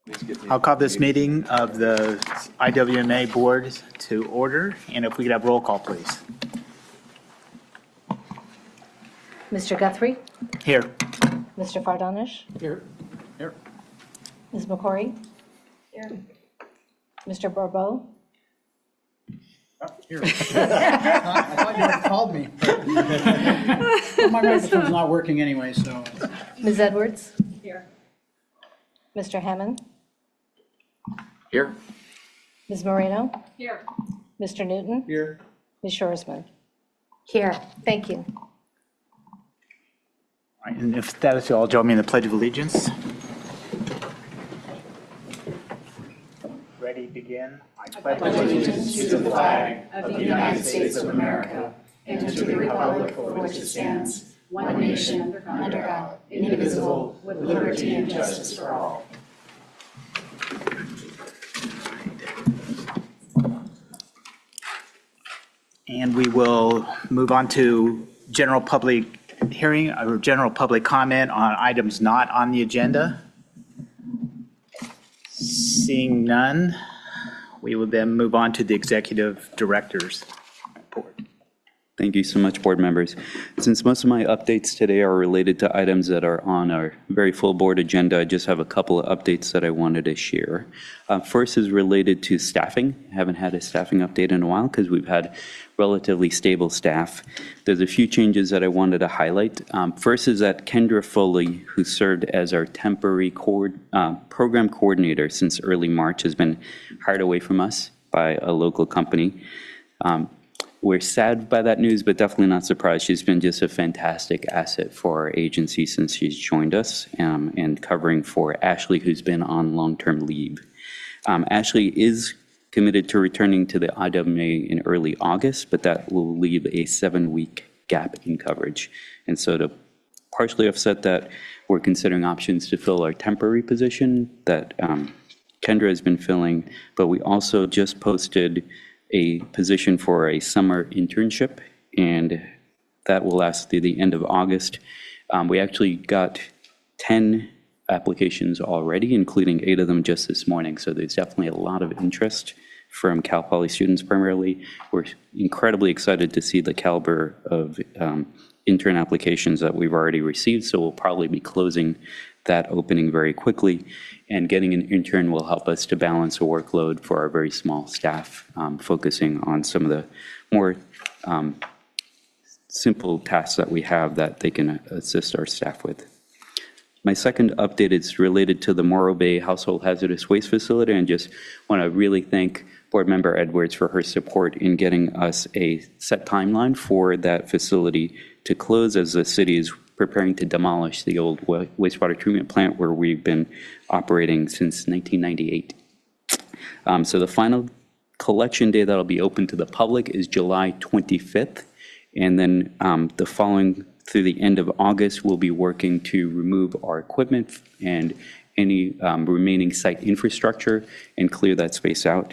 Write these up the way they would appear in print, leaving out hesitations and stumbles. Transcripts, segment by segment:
I'll call this meeting of the IWMA Board to order, and if we could have roll call, please. Mr. Guthrie? Here. Mr. Fardanish? Here. Ms. McCory? Here. Mr. Barbeau? Here. I thought you had called me. Well, my microphone's not working anyway, so. Ms. Edwards? Here. Mr. Hammond? Here. Ms. Moreno? Here. Mr. Newton? Here. Ms. Shoresman? Here. Thank you. All right, and if that is all, join me in the Pledge of Allegiance. Ready, begin. I pledge allegiance to the flag of the United States of America and to the republic for which it stands, one nation, under God, indivisible, with liberty and justice for all. And we will move on to general public hearing or general public comment on items not on the agenda. Seeing none, we will then move on to the executive director's report. Thank you so much, board members. Since most of my updates today are related to items that are on our very full board agenda, I just have a couple of updates that I wanted to share. First is related to staffing. I haven't had a staffing update in a while because we've had relatively stable staff. There's a few changes that I wanted to highlight. First is that Kendra Foley, who served as our temporary program coordinator since early March, has been hired away from us by a local company. We're sad by that news, but definitely not surprised. She's been just a fantastic asset for our agency since she's joined us, and covering for Ashley, who's been on long-term leave. Ashley is committed to returning to the IWMA in early August, but that will leave a 7-week gap in coverage. And so to partially offset that, we're considering options to fill our temporary position that Kendra has been filling, but we also just posted a position for a summer internship, and that will last through the end of August. We actually got 10 applications already, including 8 of them just this morning, so there's definitely a lot of interest from Cal Poly students primarily. We're incredibly excited to see the caliber of intern applications that we've already received, so we'll probably be closing that opening very quickly, and getting an intern will help us to balance a workload for our very small staff, focusing on some of the more simple tasks that we have that they can assist our staff with. My second update is related to the Morro Bay Household Hazardous Waste Facility, and just want to really thank Board Member Edwards for her support in getting us a set timeline for that facility to close as the city is preparing to demolish the old wastewater treatment plant where we've been operating since 1998. So the final collection day that'll be open to the public is July 25th. And then the following through the end of August, we'll be working to remove our equipment and any remaining site infrastructure and clear that space out.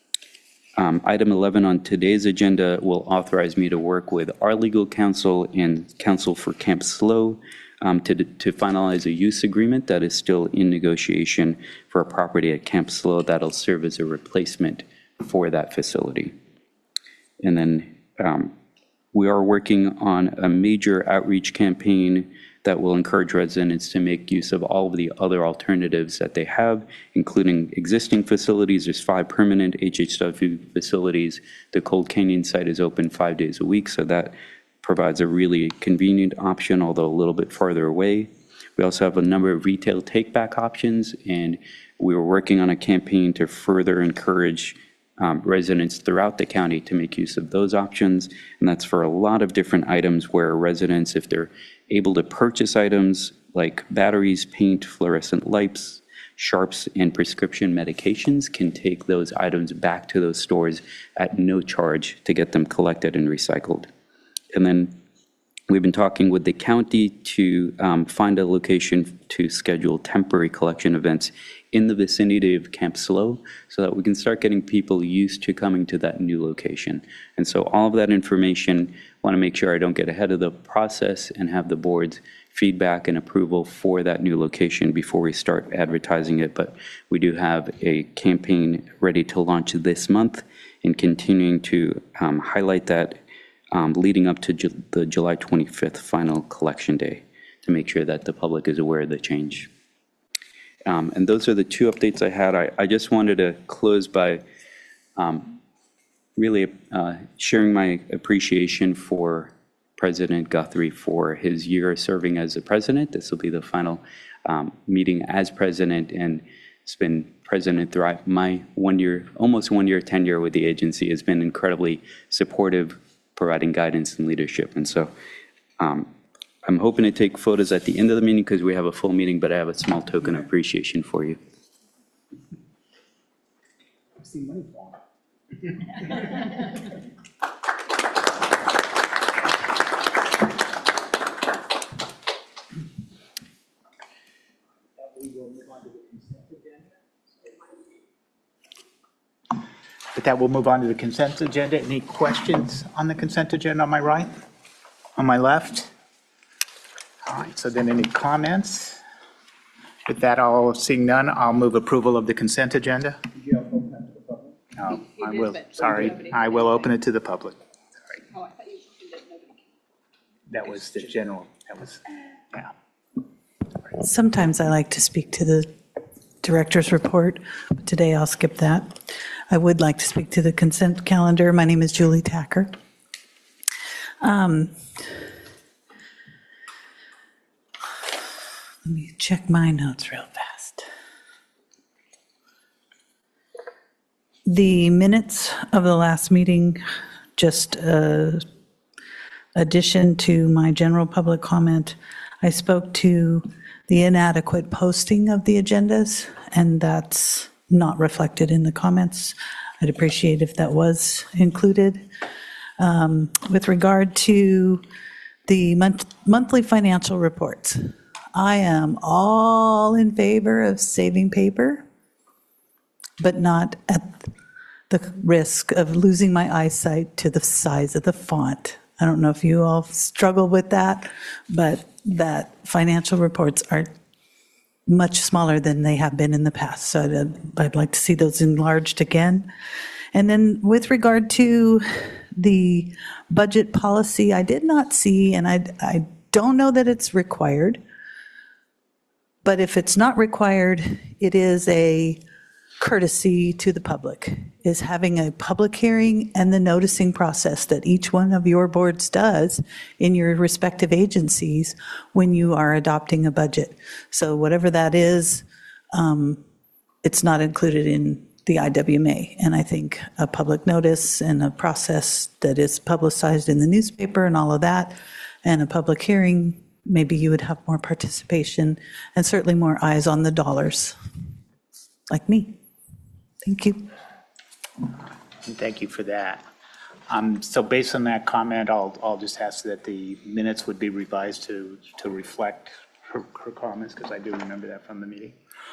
Item 11 on today's agenda will authorize me to work with our legal counsel and counsel for Camp SLO to finalize a use agreement that is still in negotiation for a property at Camp SLO that'll serve as a replacement for that facility. And then we are working on a major outreach campaign that will encourage residents to make use of all of the other alternatives that they have, including existing facilities. There's 5 permanent HHW facilities. The Cold Canyon site is open 5 days a week, so that provides a really convenient option, although a little bit farther away. We also have a number of retail take-back options, and we were working on a campaign to further encourage residents throughout the county to make use of those options. And that's for a lot of different items where residents, if they're able to purchase items like batteries, paint, fluorescent lights, sharps, and prescription medications, can take those items back to those stores at no charge to get them collected and recycled. And then we've been talking with the county to find a location to schedule temporary collection events in the vicinity of Camp SLO so that we can start getting people used to coming to that new location. And so all of that information, I want to make sure I don't get ahead of the process and have the board's feedback and approval for that new location before we start advertising it. But we do have a campaign ready to launch this month and continuing to highlight that leading up to the July 25th final collection day to make sure that the public is aware of the change. And those are the two updates I had. I just wanted to close by really sharing my appreciation for President Guthrie for his year serving as a president. This will be the final meeting as president, and it's been president throughout my almost 1 year tenure with the agency. Has been incredibly supportive, providing guidance and leadership. And so I'm hoping to take photos at the end of the meeting because we have a full meeting, but I have a small token of appreciation for you. With that, we'll move on to the consent agenda. Any questions on the consent agenda on my right? On my left? All right, so then any comments? With that, seeing none, I'll move approval of the consent agenda. No, I will, sorry, I will open it to the public. Sorry. That was the general, yeah. Sometimes I like to speak to the director's report, but today I'll skip that. I would like to speak to the consent calendar. My name is Julie Tacker. Let me check my notes real fast. The minutes of the last meeting, just addition to my general public comment, I spoke to the inadequate posting of the agendas, and that's not reflected in the comments. I'd appreciate if that was included. With regard to the monthly financial reports, I am all in favor of saving paper, but not at the risk of losing my eyesight to the size of the font. I don't know if you all struggle with that, but that financial reports are much smaller than they have been in the past. So I'd like to see those enlarged again. And then with regard to the budget policy, I did not see, and I don't know that it's required, but if it's not required, it is a courtesy to the public, is having a public hearing and the noticing process that each one of your boards does in your respective agencies when you are adopting a budget. So whatever that is, it's not included in the IWMA. And I think a public notice and a process that is publicized in the newspaper and all of that, and a public hearing, maybe you would have more participation and certainly more eyes on the dollars, like me. Thank you. And thank you for that. So based on that comment, I'll just ask that the minutes would be revised to reflect her comments, because I do remember that from the meeting.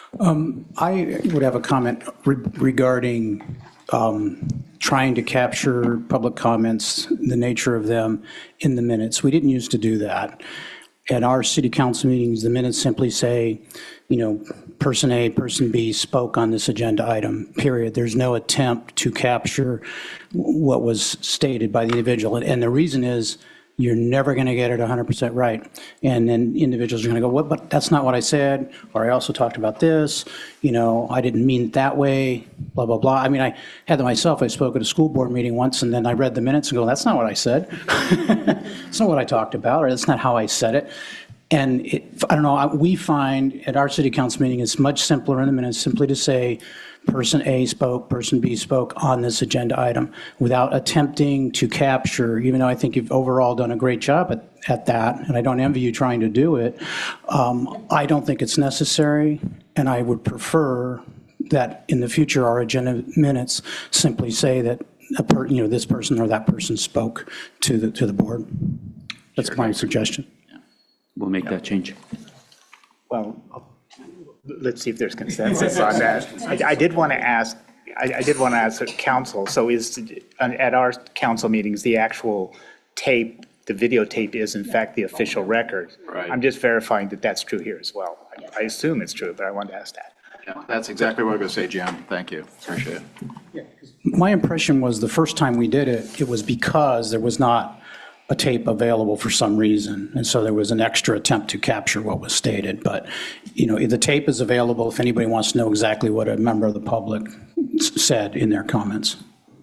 I would have a comment regarding trying to capture public comments, the nature of them in the minutes. We didn't used to do that. At our city council meetings, the minutes simply say, person A, person B spoke on this agenda item, period. There's no attempt to capture what was stated by the individual. And the reason is you're never going to get it 100% right. And then individuals are going to go, what, but that's not what I said. Or I also talked about this, I didn't mean it that way, blah, blah, blah. I mean, I had that myself. I spoke at a school board meeting once, and then I read the minutes and go, that's not what I said. That's not what I talked about, or that's not how I said it. And I don't know, we find at our city council meeting, it's much simpler in the minutes simply to say, person A spoke, person B spoke on this agenda item without attempting to capture, even though I think you've overall done a great job at that, and I don't envy you trying to do it. I don't think it's necessary, and I would prefer that in the future our agenda minutes simply say that this person or that person spoke to the board. That's my suggestion. We'll make that change. Well, let's see if there's consensus on that. I did want to ask the council, so is at our council meetings, the actual tape the videotape is in fact the official record. Right. I'm just verifying that that's true here as well. I assume it's true, but I wanted to ask that. Yeah, that's exactly what I was going to say, Jim. Thank you. Appreciate it. My impression was the first time we did it, it was because there was not a tape available for some reason. And so there was an extra attempt to capture what was stated. But, the tape is available if anybody wants to know exactly what a member of the public said in their comments.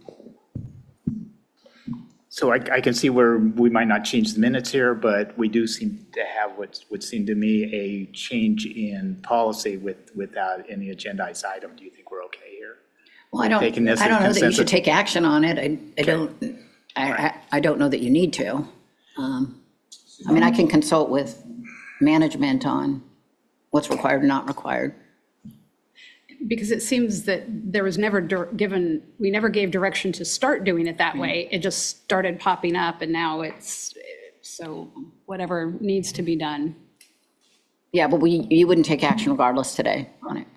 So I can see where we might not change the minutes here, but we do seem to have what would seem to me a change in policy without any agendized item. Do you think we're okay here? Well, I don't Taking this know that you consensus- should take action on it. I don't know that you need to. I can consult with management on what's required and not required. Because it seems that there was never we never gave direction to start doing it that way. It just started popping up and now so whatever needs to be done. Yeah, but you wouldn't take action regardless today on it.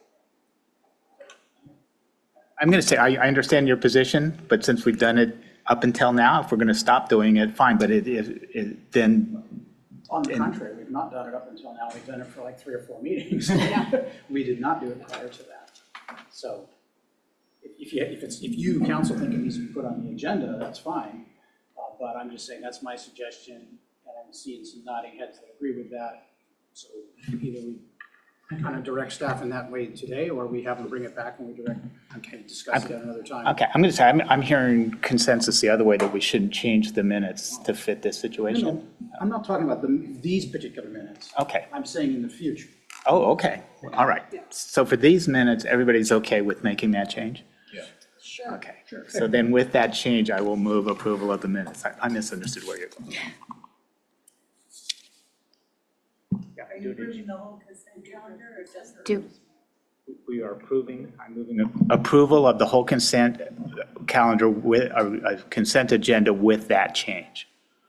I'm going to say, I understand your position, but since we've done it up until now, if we're going to stop doing it, fine, but then, On the contrary, we've not done it up until now. We've done it for like 3 or 4 meetings. We did not do it prior to that. So if you, council, think it needs to be put on the agenda, that's fine. But I'm just saying that's my suggestion, and I'm seeing some nodding heads that agree with that. So either we kind of direct staff in that way today, or we have them bring it back and we discuss it at another time. okay, I'm going to say, I'm hearing consensus the other way, that we shouldn't change the minutes to fit this situation. No, I'm not talking about these particular minutes. Okay. I'm saying in the future. Oh, okay, all right. So for these minutes, everybody's okay with making that change? Yeah. Sure. Okay, so then with that change, I will move approval of the minutes. I misunderstood where you're going. Are you approving the whole consent calendar or just? We are I'm moving approval of the whole consent calendar with, a consent agenda with that change.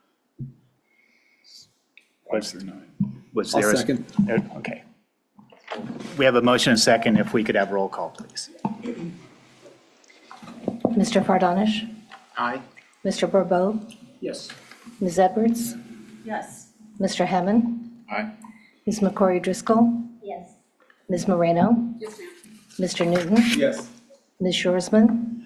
Was there I'll a- second. Okay. We have a motion and a second. If we could have roll call, please. Mr. Fardanish? Aye. Mr. Bourbeau? Yes. Ms. Edwards? Yes. Mr. Hammond? Aye. Ms. McCrory Driscoll? Yes. Ms. Moreno? Mr. Newton? Yes. Ms. Shoresman?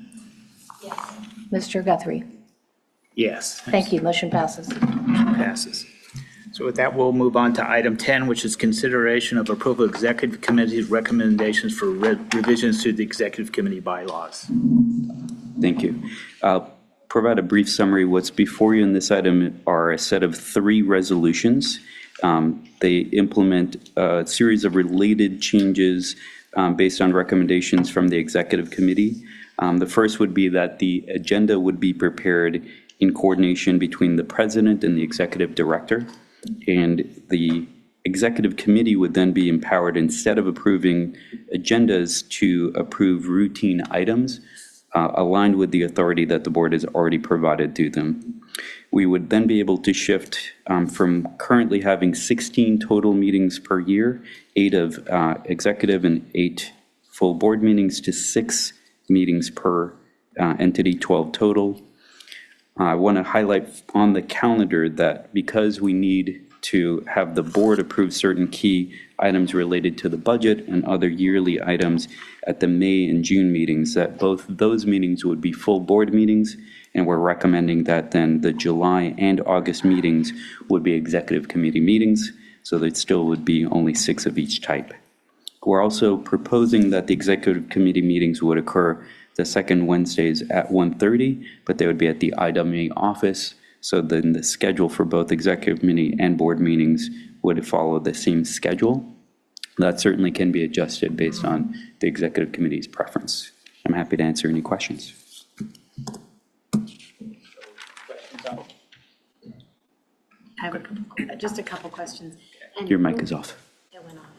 Mr. Guthrie? Yes. Thank you, motion passes. Passes. So with that, we'll move on to item 10, which is consideration of approval of executive committee's recommendations for revisions to the executive committee bylaws. Thank you. I'll provide a brief summary. What's before you in this item are a set of 3 resolutions. They implement a series of related changes based on recommendations from the executive committee. The first would be that the agenda would be prepared in coordination between the president and the executive director. And the executive committee would then be empowered, instead of approving agendas, to approve routine items aligned with the authority that the board has already provided to them. We would then be able to shift from currently having 16 total meetings per year, 8 of executive and 8 full board meetings, to 6 meetings per entity, 12 total. I want to highlight on the calendar that because we need to have the board approve certain key items related to the budget and other yearly items at the May and June meetings, that both those meetings would be full board meetings, and we're recommending that then the July and August meetings would be executive committee meetings, so that still would be only 6 of each type. We're also proposing that the executive committee meetings would occur the second Wednesdays at 1:30, but they would be at the IWA office. So then the schedule for both executive committee and board meetings would follow the same schedule. That certainly can be adjusted based on the executive committee's preference. I'm happy to answer any questions. I have just a couple questions. Your mic is off. It went off.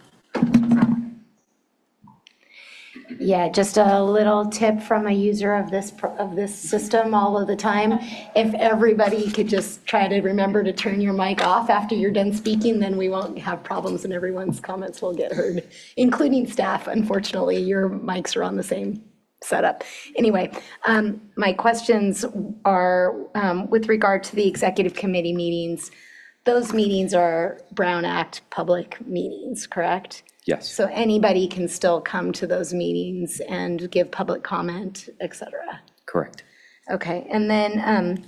Yeah, just a little tip from a user of this system all of the time. If everybody could just try to remember to turn your mic off after you're done speaking, then we won't have problems and everyone's comments will get heard, including staff. Unfortunately, your mics are on the same set up. Anyway, my questions are with regard to the executive committee meetings. Those meetings are Brown Act public meetings, correct? Yes. So anybody can still come to those meetings and give public comment, et cetera? Correct. Okay, and then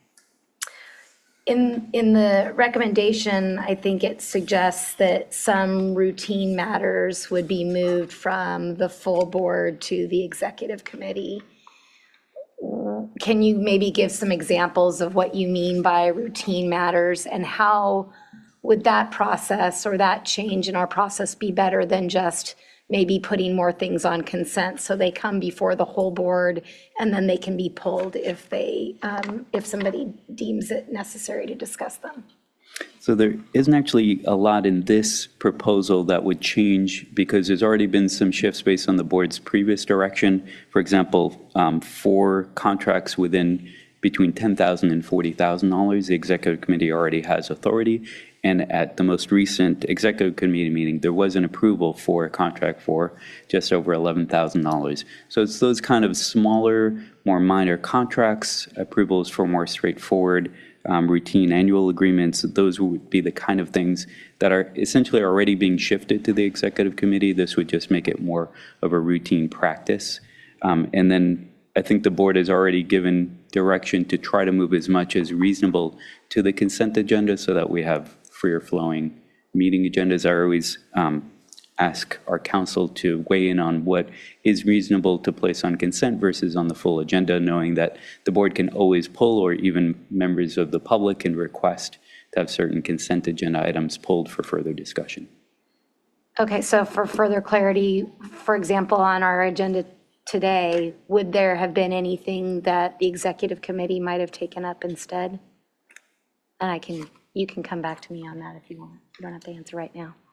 in the recommendation, I think it suggests that some routine matters would be moved from the full board to the executive committee. Can you maybe give some examples of what you mean by routine matters, and how would that process or that change in our process be better than just maybe putting more things on consent so they come before the whole board and then they can be pulled if if somebody deems it necessary to discuss them? So there isn't actually a lot in this proposal that would change, because there's already been some shifts based on the board's previous direction. For example, for contracts between $10,000 and $40,000, the executive committee already has authority. And at the most recent executive committee meeting, there was an approval for a contract for just over $11,000. So it's those kind of smaller, more minor contracts, approvals for more straightforward routine annual agreements. Those would be the kind of things that are essentially already being shifted to the executive committee. This would just make it more of a routine practice. And then I think the board has already given direction to try to move as much as reasonable to the consent agenda so that we have freer flowing meeting agendas. I always ask our council to weigh in on what is reasonable to place on consent versus on the full agenda, knowing that the board can always pull, or even members of the public can request to have certain consent agenda items pulled for further discussion. Okay, so for further clarity, for example, on our agenda today, would there have been anything that the executive committee might have taken up instead? And you can come back to me on that if you want. You don't have to answer right now.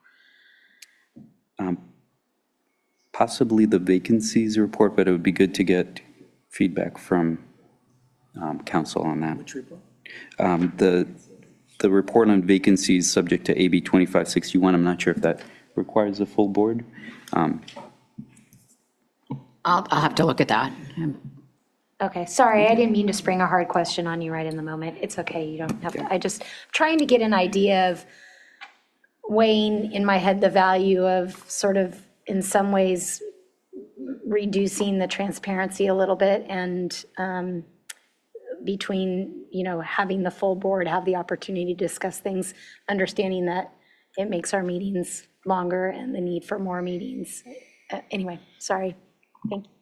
Possibly the vacancies report, but it would be good to get feedback from council on that. Which report? The report on vacancies subject to AB 2561. I'm not sure if that requires a full board. I'll have to look at that. Okay, sorry, I didn't mean to spring a hard question on you right in the moment. It's okay, you don't have to. I just trying to get an idea of weighing in my head the value of sort of, in some ways, reducing the transparency a little bit, and between, having the full board have the opportunity to discuss things, understanding that it makes our meetings longer and the need for more meetings. Anyway, sorry. Thank you.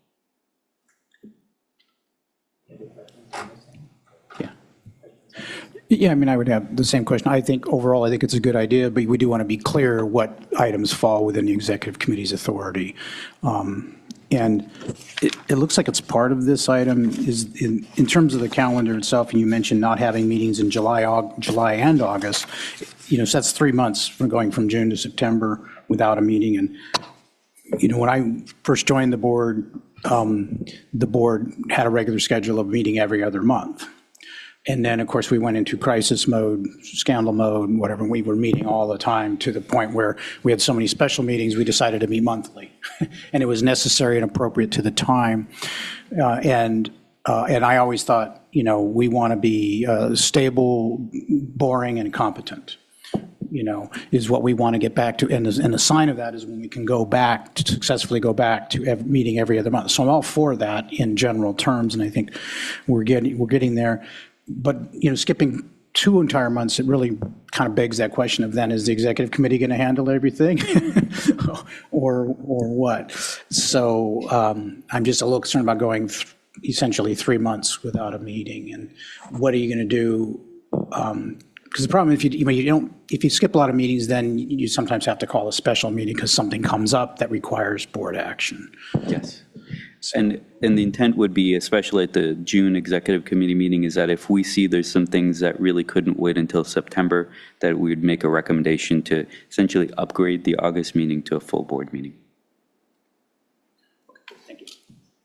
Yeah, I mean, I would have the same question. I think overall, I think it's a good idea, but we do want to be clear what items fall within the executive committee's authority. And it looks like it's part of this item is in terms of the calendar itself, and you mentioned not having meetings in July and August, so that's 3 months from going from June to September without a meeting. And, when I first joined the board had a regular schedule of meeting every other month. And then, of course, we went into crisis mode, scandal mode, and whatever. We were meeting all the time to the point where we had so many special meetings, we decided to meet monthly. And it was necessary and appropriate to the time. And I always thought, we want to be stable, boring, and competent, is what we want to get back to. And the sign of that is when we can successfully go back to meeting every other month. So I'm all for that in general terms, and I think we're getting there. But, skipping 2 entire months, it really kind of begs that question of then, is the executive committee going to handle everything or what? So I'm just a little concerned about going essentially 3 months without a meeting. And what are you going to do? Because the problem, if you skip a lot of meetings, then you sometimes have to call a special meeting because something comes up that requires board action. Yes. And the intent would be, especially at the June executive committee meeting, is that if we see there's some things that really couldn't wait until September, that we would make a recommendation to essentially upgrade the August meeting to a full board meeting. Thank you.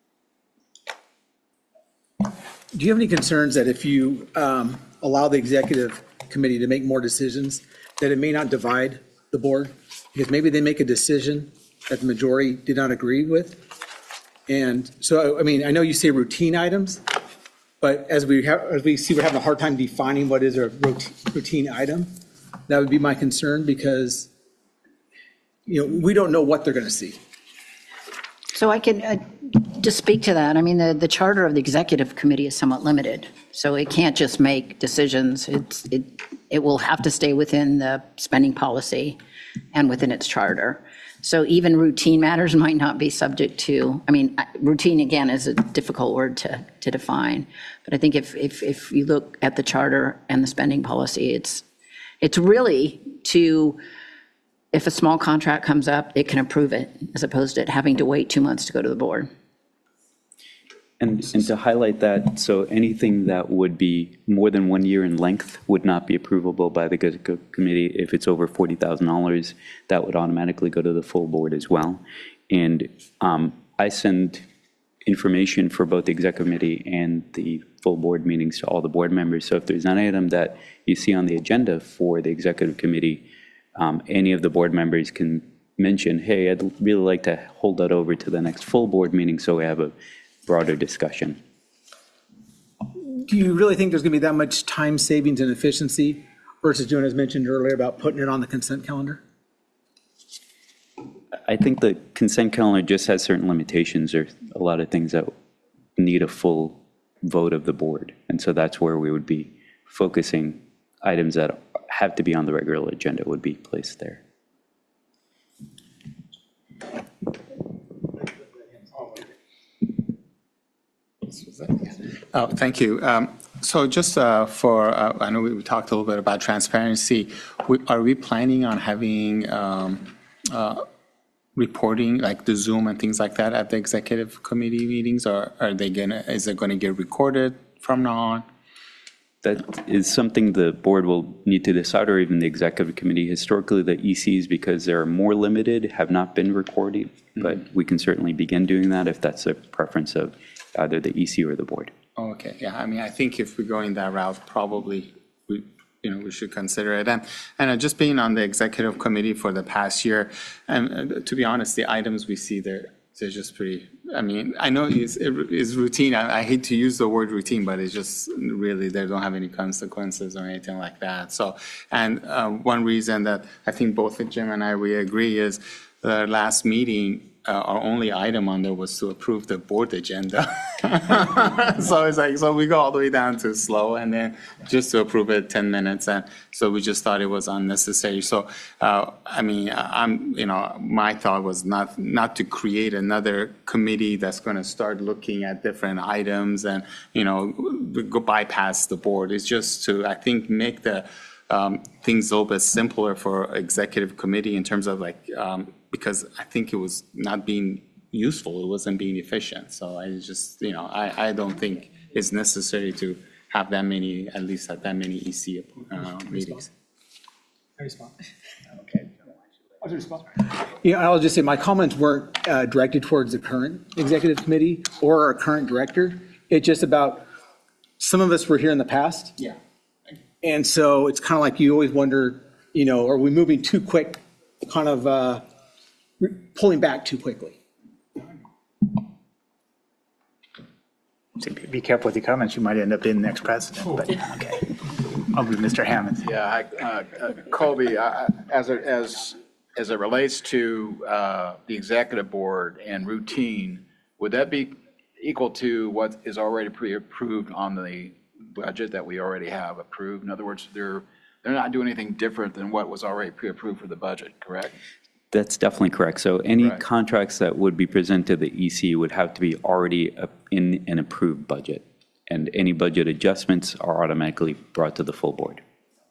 Do you have any concerns that if you allow the executive committee to make more decisions, that it may not divide the board? Because maybe they make a decision that the majority did not agree with, And so, I mean, I know you say routine items, but as we see, we're having a hard time defining what is a routine item. That would be my concern because, we don't know what they're going to see. So I can just speak to that. I mean, the charter of the executive committee is somewhat limited, so it can't just make decisions. It will have to stay within the spending policy and within its charter. So even routine matters might not be subject to, I mean, routine, again, is a difficult word to define. But I think if you look at the charter and the spending policy, it's really to, if a small contract comes up, it can approve it, as opposed to it having to wait 2 months to go to the board. And to highlight that, so anything that would be more than 1 year in length would not be approvable by the committee. If it's over $40,000, that would automatically go to the full board as well. And I send information for both the executive committee and the full board meetings to all the board members. So if there's an item that you see on the agenda for the executive committee, any of the board members can mention, hey, I'd really like to hold that over to the next full board meeting so we have a broader discussion. Do you really think there's going to be that much time savings and efficiency versus doing, as mentioned earlier, about putting it on the consent calendar? I think the consent calendar just has certain limitations. There's a lot of things that need a full vote of the board. And so that's where we would be focusing. Items that have to be on the regular agenda would be placed there. Oh, thank you. So just I know we talked a little bit about transparency. Are we planning on having reporting like the Zoom and things like that at the executive committee meetings, or is it gonna get recorded from now on? That is something the board will need to decide, or even the executive committee. Historically, the ECs, because they're more limited, have not been recorded, but we can certainly begin doing that if that's a preference of either the EC or the board. Oh, okay, yeah, I mean, I think if we're going that route, probably we should consider it. And just being on the executive committee for the past year, and to be honest, the items we see there, they're just pretty, I mean, I know it's routine. I hate to use the word routine, but it's just really, they don't have any consequences or anything like that. So, and one reason that I think both Jim and I, we agree is the last meeting, our only item on there was to approve the board agenda. So it's like, so we go all the way down to slow and then just to approve it 10 minutes. And so we just thought it was unnecessary. So, I mean, my thought was not to create another committee that's going to start looking at different items and, go bypass the board. It's just to, I think, make the things a little bit simpler for executive committee in terms of like, because I think it was not being useful, it wasn't being efficient. So I just, I don't think it's necessary to have that many, at least at that many EC meetings. Okay. I'll just say my comments weren't directed towards the current executive committee or our current director. It's just about, some of us were here in the past. Yeah. And so it's kind of like you always wonder, are we moving too quick, kind of pulling back too quickly? So be careful with your comments, you might end up being the next president, but okay. I'll be Mr. Hammond. Yeah, Colby, as it relates to the executive board and routine, would that be equal to what is already pre-approved on the budget that we already have approved? In other words, they're not doing anything different than what was already pre-approved for the budget, correct? That's definitely correct. So any Right. contracts that would be presented to the EC would have to be already in an approved budget. And any budget adjustments are automatically brought to the full board.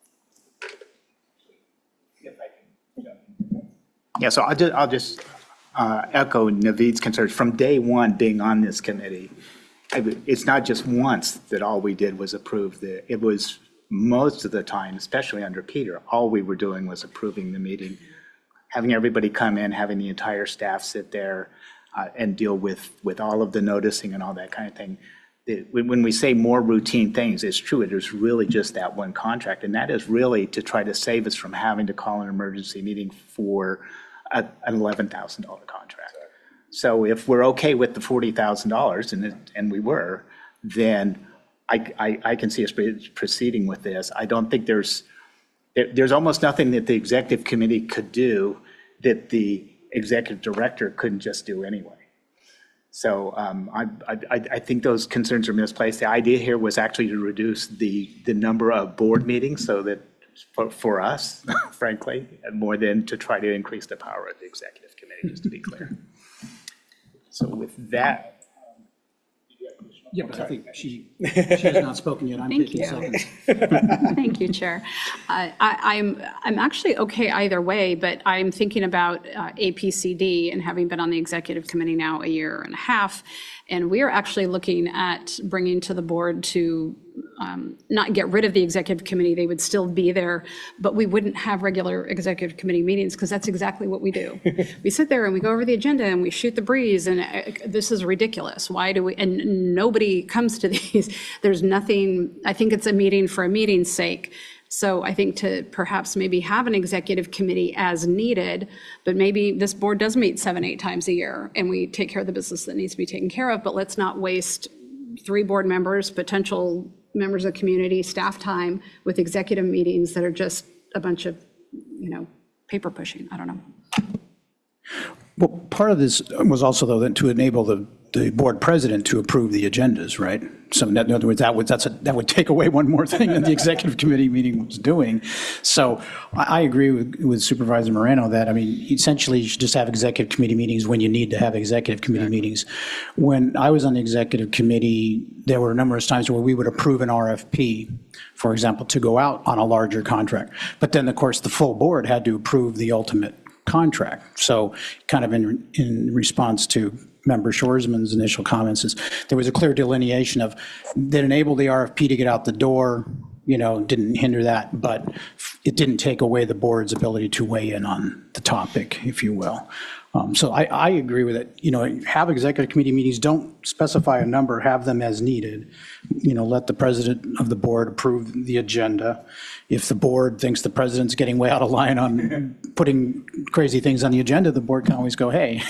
Yeah, so I'll just echo Naveed's concerns. From day one being on this committee, it's not just once that all we did was approve it was most of the time, especially under Peter, all we were doing was approving the meeting, having everybody come in, having the entire staff sit there and deal with all of the noticing and all that kind of thing. When we say more routine things, it's true, it is really just that one contract, and that is really to try to save us from having to call an emergency meeting for an $11,000 contract. So if we're okay with the $40,000, and we were, then I can see us proceeding with this. I don't think there's almost nothing that the executive committee could do that the executive director couldn't just do anyway. So I think those concerns are misplaced. The idea here was actually to reduce the number of board meetings so that, for us, frankly, more than to try to increase the power of the executive committee, just to be clear. So with that. Yeah, but I think she has not spoken yet. I'm taking seconds. Thank you, Chair. I'm actually okay either way, but I'm thinking about APCD and having been on the executive committee now a year and a half, and we are actually looking at bringing to the board to not get rid of the executive committee. They would still be there, but we wouldn't have regular executive committee meetings because that's exactly what we do. We sit there and we go over the agenda and we shoot the breeze, and this is ridiculous. Why do we, and nobody comes to these. There's nothing, I think it's a meeting for a meeting's sake. So I think to perhaps maybe have an executive committee as needed, but maybe this board does meet 7-8 times a year and we take care of the business that needs to be taken care of, but let's not waste 3 board members, potential members of the community, staff time with executive meetings that are just a bunch of, paper pushing. I don't know. Well, part of this was also, though, that to enable the board president to approve the agendas, right? So in other words, that would take away one more thing that the executive committee meeting was doing. So I agree with Supervisor Moreno that, essentially you should just have executive committee meetings when you need to have executive committee meetings. When I was on the executive committee, there were numerous times where we would approve an RFP, for example, to go out on a larger contract. But then, of course, the full board had to approve the ultimate contract. So kind of in response to Member Shorsman's initial comments, there was a clear delineation of that enabled the RFP to get out the door, didn't hinder that, but it didn't take away the board's ability to weigh in on the topic, if you will. So I agree with it. Have executive committee meetings, don't specify a number, have them as needed. Let the president of the board approve the agenda. If the board thinks the president's getting way out of line on putting crazy things on the agenda, the board can always go, hey,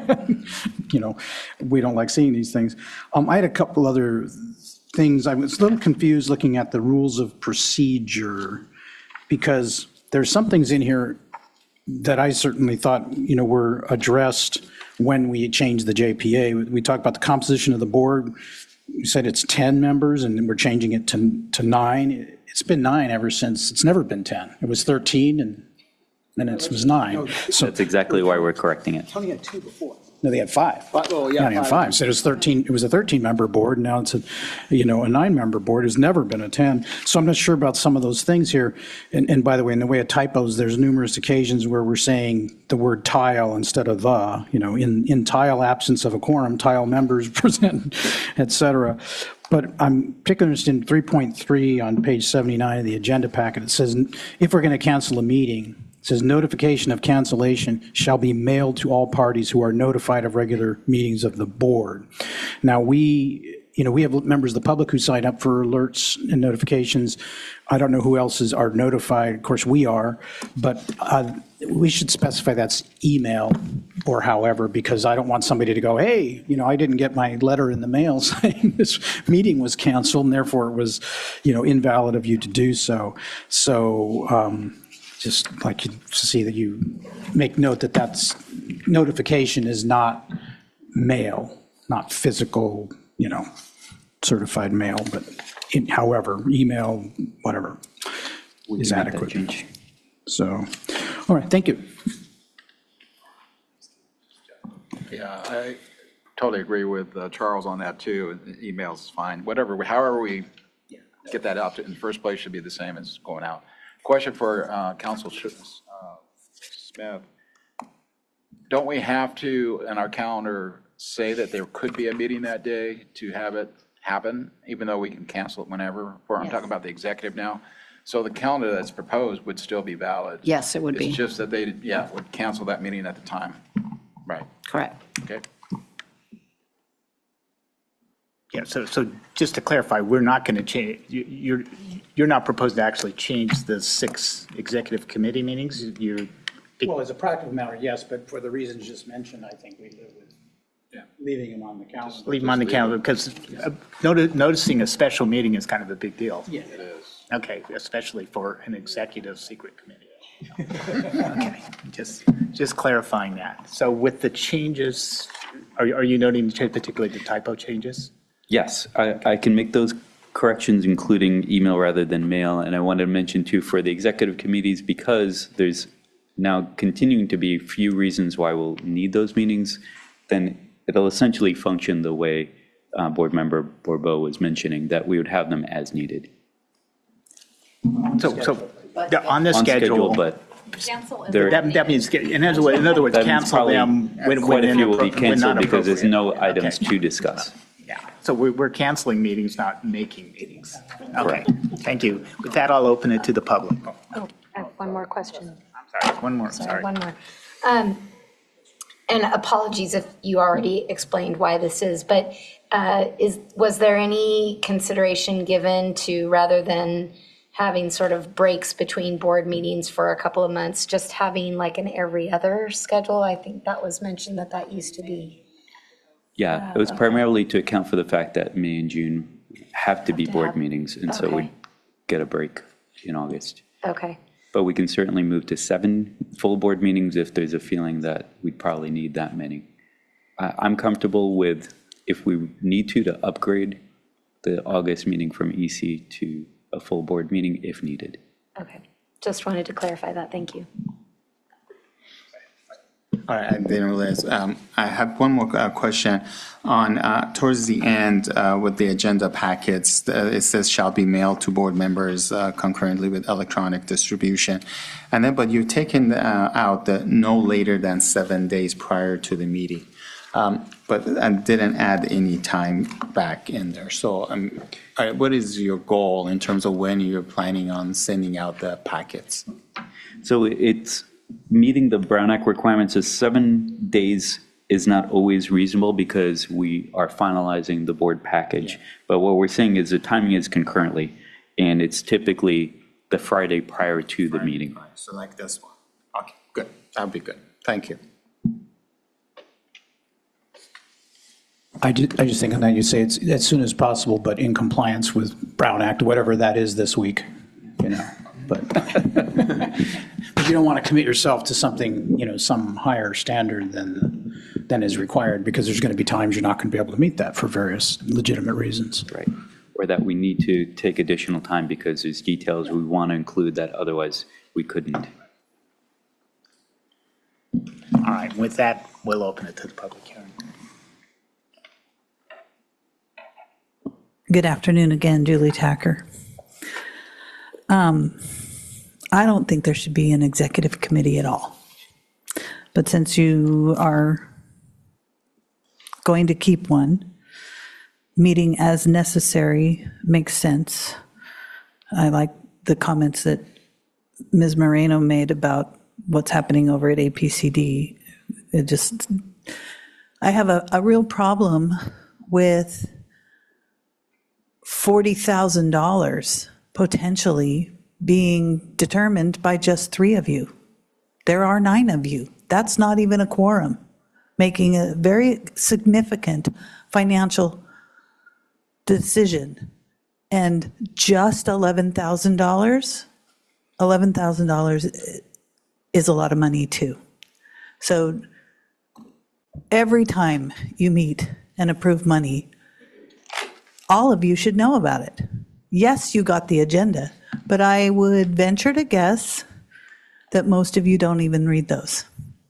we don't like seeing these things. I had a couple other things. I was a little confused looking at the rules of procedure because there's some things in here that I certainly thought, were addressed when we changed the JPA. We talked about the composition of the board. We said it's 10 members, and we're changing it to 9. It's been 9 ever since. It's never been 10. It was 13, and then it was 9. So That's exactly why we're correcting it. Tony had 2 before. no, they had 5. Oh, yeah. They had 5. So it was 13. It was a 13-member board. Now it's a 9-member board. It's never been a 10. So I'm not sure about some of those things here. And by the way, in the way of typos, there's numerous occasions where we're saying the word tile instead of the. In tile absence of a quorum, tile members present, et cetera. But I'm particularly interested in 3.3 on page 79 of the agenda packet. It says, if we're going to cancel a meeting, it says notification of cancellation shall be mailed to all parties who are notified of regular meetings of the board. Now, we have members of the public who sign up for alerts and notifications. I don't know who else are notified. Of course, we are, but we should specify that's email or however, because I don't want somebody to go, hey, I didn't get my letter in the mail saying this meeting was canceled and therefore it was, invalid of you to do so. So just like to see that you make note that that's notification is not mail, not physical, certified mail, but however, email, whatever is adequate. So, all right, thank you. Yeah, I totally agree with Charles on that too. Email's fine, however we get that out in the first place should be the same as going out. Question for Council Smith. Don't we have to, in our calendar, say that there could be a meeting that day to have it happen, even though we can cancel it whenever? I'm talking about the executive now. So the calendar that's proposed would still be valid? Yes, it would be. It's just that they, would cancel that meeting at the time. Right. Correct. Okay. Yeah, so just to clarify, we're not going to change, you're not proposing to actually change the 6 executive committee meetings? Well, as a practical matter, yes, but for the reasons just mentioned, I think we live with Leaving them on the calendar. Leave them on the calendar, because noticing a special meeting is kind of a big deal. Yeah. It is. Okay, especially for an executive secret committee. Okay, just clarifying that. So with the changes, are you noting particularly the typo changes? Yes, I can make those corrections, including email rather than mail. And I wanted to mention too, for the executive committees, because there's now continuing to be few reasons why we'll need those meetings, then it'll essentially function the way Board Member Bourbeau was mentioning, that we would have them as needed. So on the On schedule, but Cancel and there, that means, in other words, that means cancel probably them when quite a few will be when canceled not because there's no appropriate. items Okay. to discuss. Yeah, so we're canceling meetings, not making meetings. Okay, thank you. With that, I'll open it to the public. Oh, I have one more question. Sorry, one more, Sorry, sorry. one more. And apologies if you already explained why this is, but was there any consideration given to, rather than having sort of breaks between board meetings for a couple of months, just having like an every other schedule? I think that was mentioned that used to be. Yeah, it was primarily to account for the fact that May and June have to be to board have- meetings, and so okay. we'd get a break in August. Okay, But we can certainly move to 7 full board meetings if there's a feeling that we'd probably need that many. I'm comfortable with, if we need to upgrade the August meeting from EC to a full board meeting if needed. okay. Just wanted to clarify that. Thank you. All right, I didn't realize. I have one more question on, towards the end with the agenda packets, it says shall be mailed to board members concurrently with electronic distribution. And then, but you've taken out the no later than 7 days prior to the meeting. But I didn't add any time back in there. So what is your goal in terms of when you're planning on sending out the packets? So it's meeting the Brown Act requirements of 7 days is not always reasonable because we are finalizing the board package. But what we're saying is the timing is concurrently, and it's typically the Friday prior to the meeting. So like this one. Okay, good. That'd be good. Thank you. I just think on that, you say it's as soon as possible, but in compliance with Brown Act, whatever that is this week, but but you don't want to commit yourself to something, some higher standard than is required, because there's going to be times you're not going to be able to meet that for various legitimate reasons. Right. Or that we need to take additional time because there's details we want to include that otherwise we couldn't. All right, with that, we'll open it to the public hearing. Good afternoon again, Julie Tacker. I don't think there should be an executive committee at all. But since you are going to keep one, meeting as necessary makes sense. I like the comments that Ms. Moreno made about what's happening over at APCD. I have a real problem with $40,000 potentially being determined by just 3 of you. There are 9 of you. That's not even a quorum, making a very significant financial decision. And just $11,000? $11,000 is a lot of money too. So every time you meet and approve money, all of you should know about it. Yes, you got the agenda, but I would venture to guess that most of you don't even read those.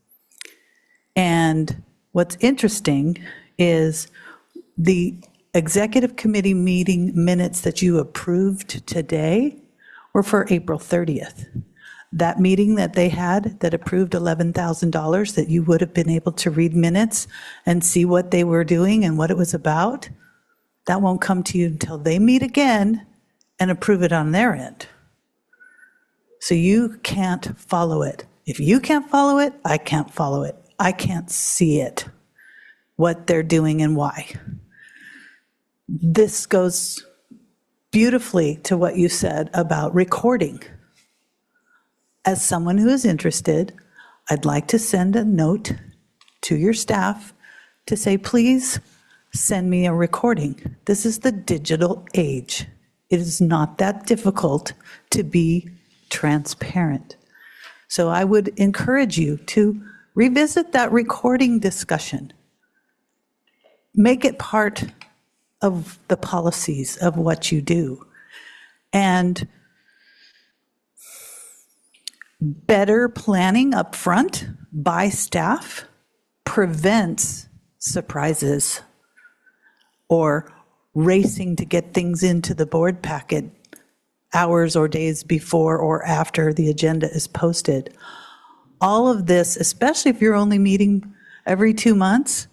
And what's interesting is the executive committee meeting minutes that you approved today were for April 30th. That meeting that they had that approved $11,000, that you would have been able to read minutes and see what they were doing and what it was about, that won't come to you until they meet again and approve it on their end. So you can't follow it. If you can't follow it, I can't follow it. I can't see it, what they're doing and why. This goes beautifully to what you said about recording. As someone who is interested, I'd like to send a note to your staff to say, please send me a recording. This is the digital age. It is not that difficult to be transparent. So I would encourage you to revisit that recording discussion. Make it part of the policies of what you do. And better planning up front by staff prevents surprises or racing to get things into the board packet hours or days before or after the agenda is posted. All of this, especially if you're only meeting every 2 months,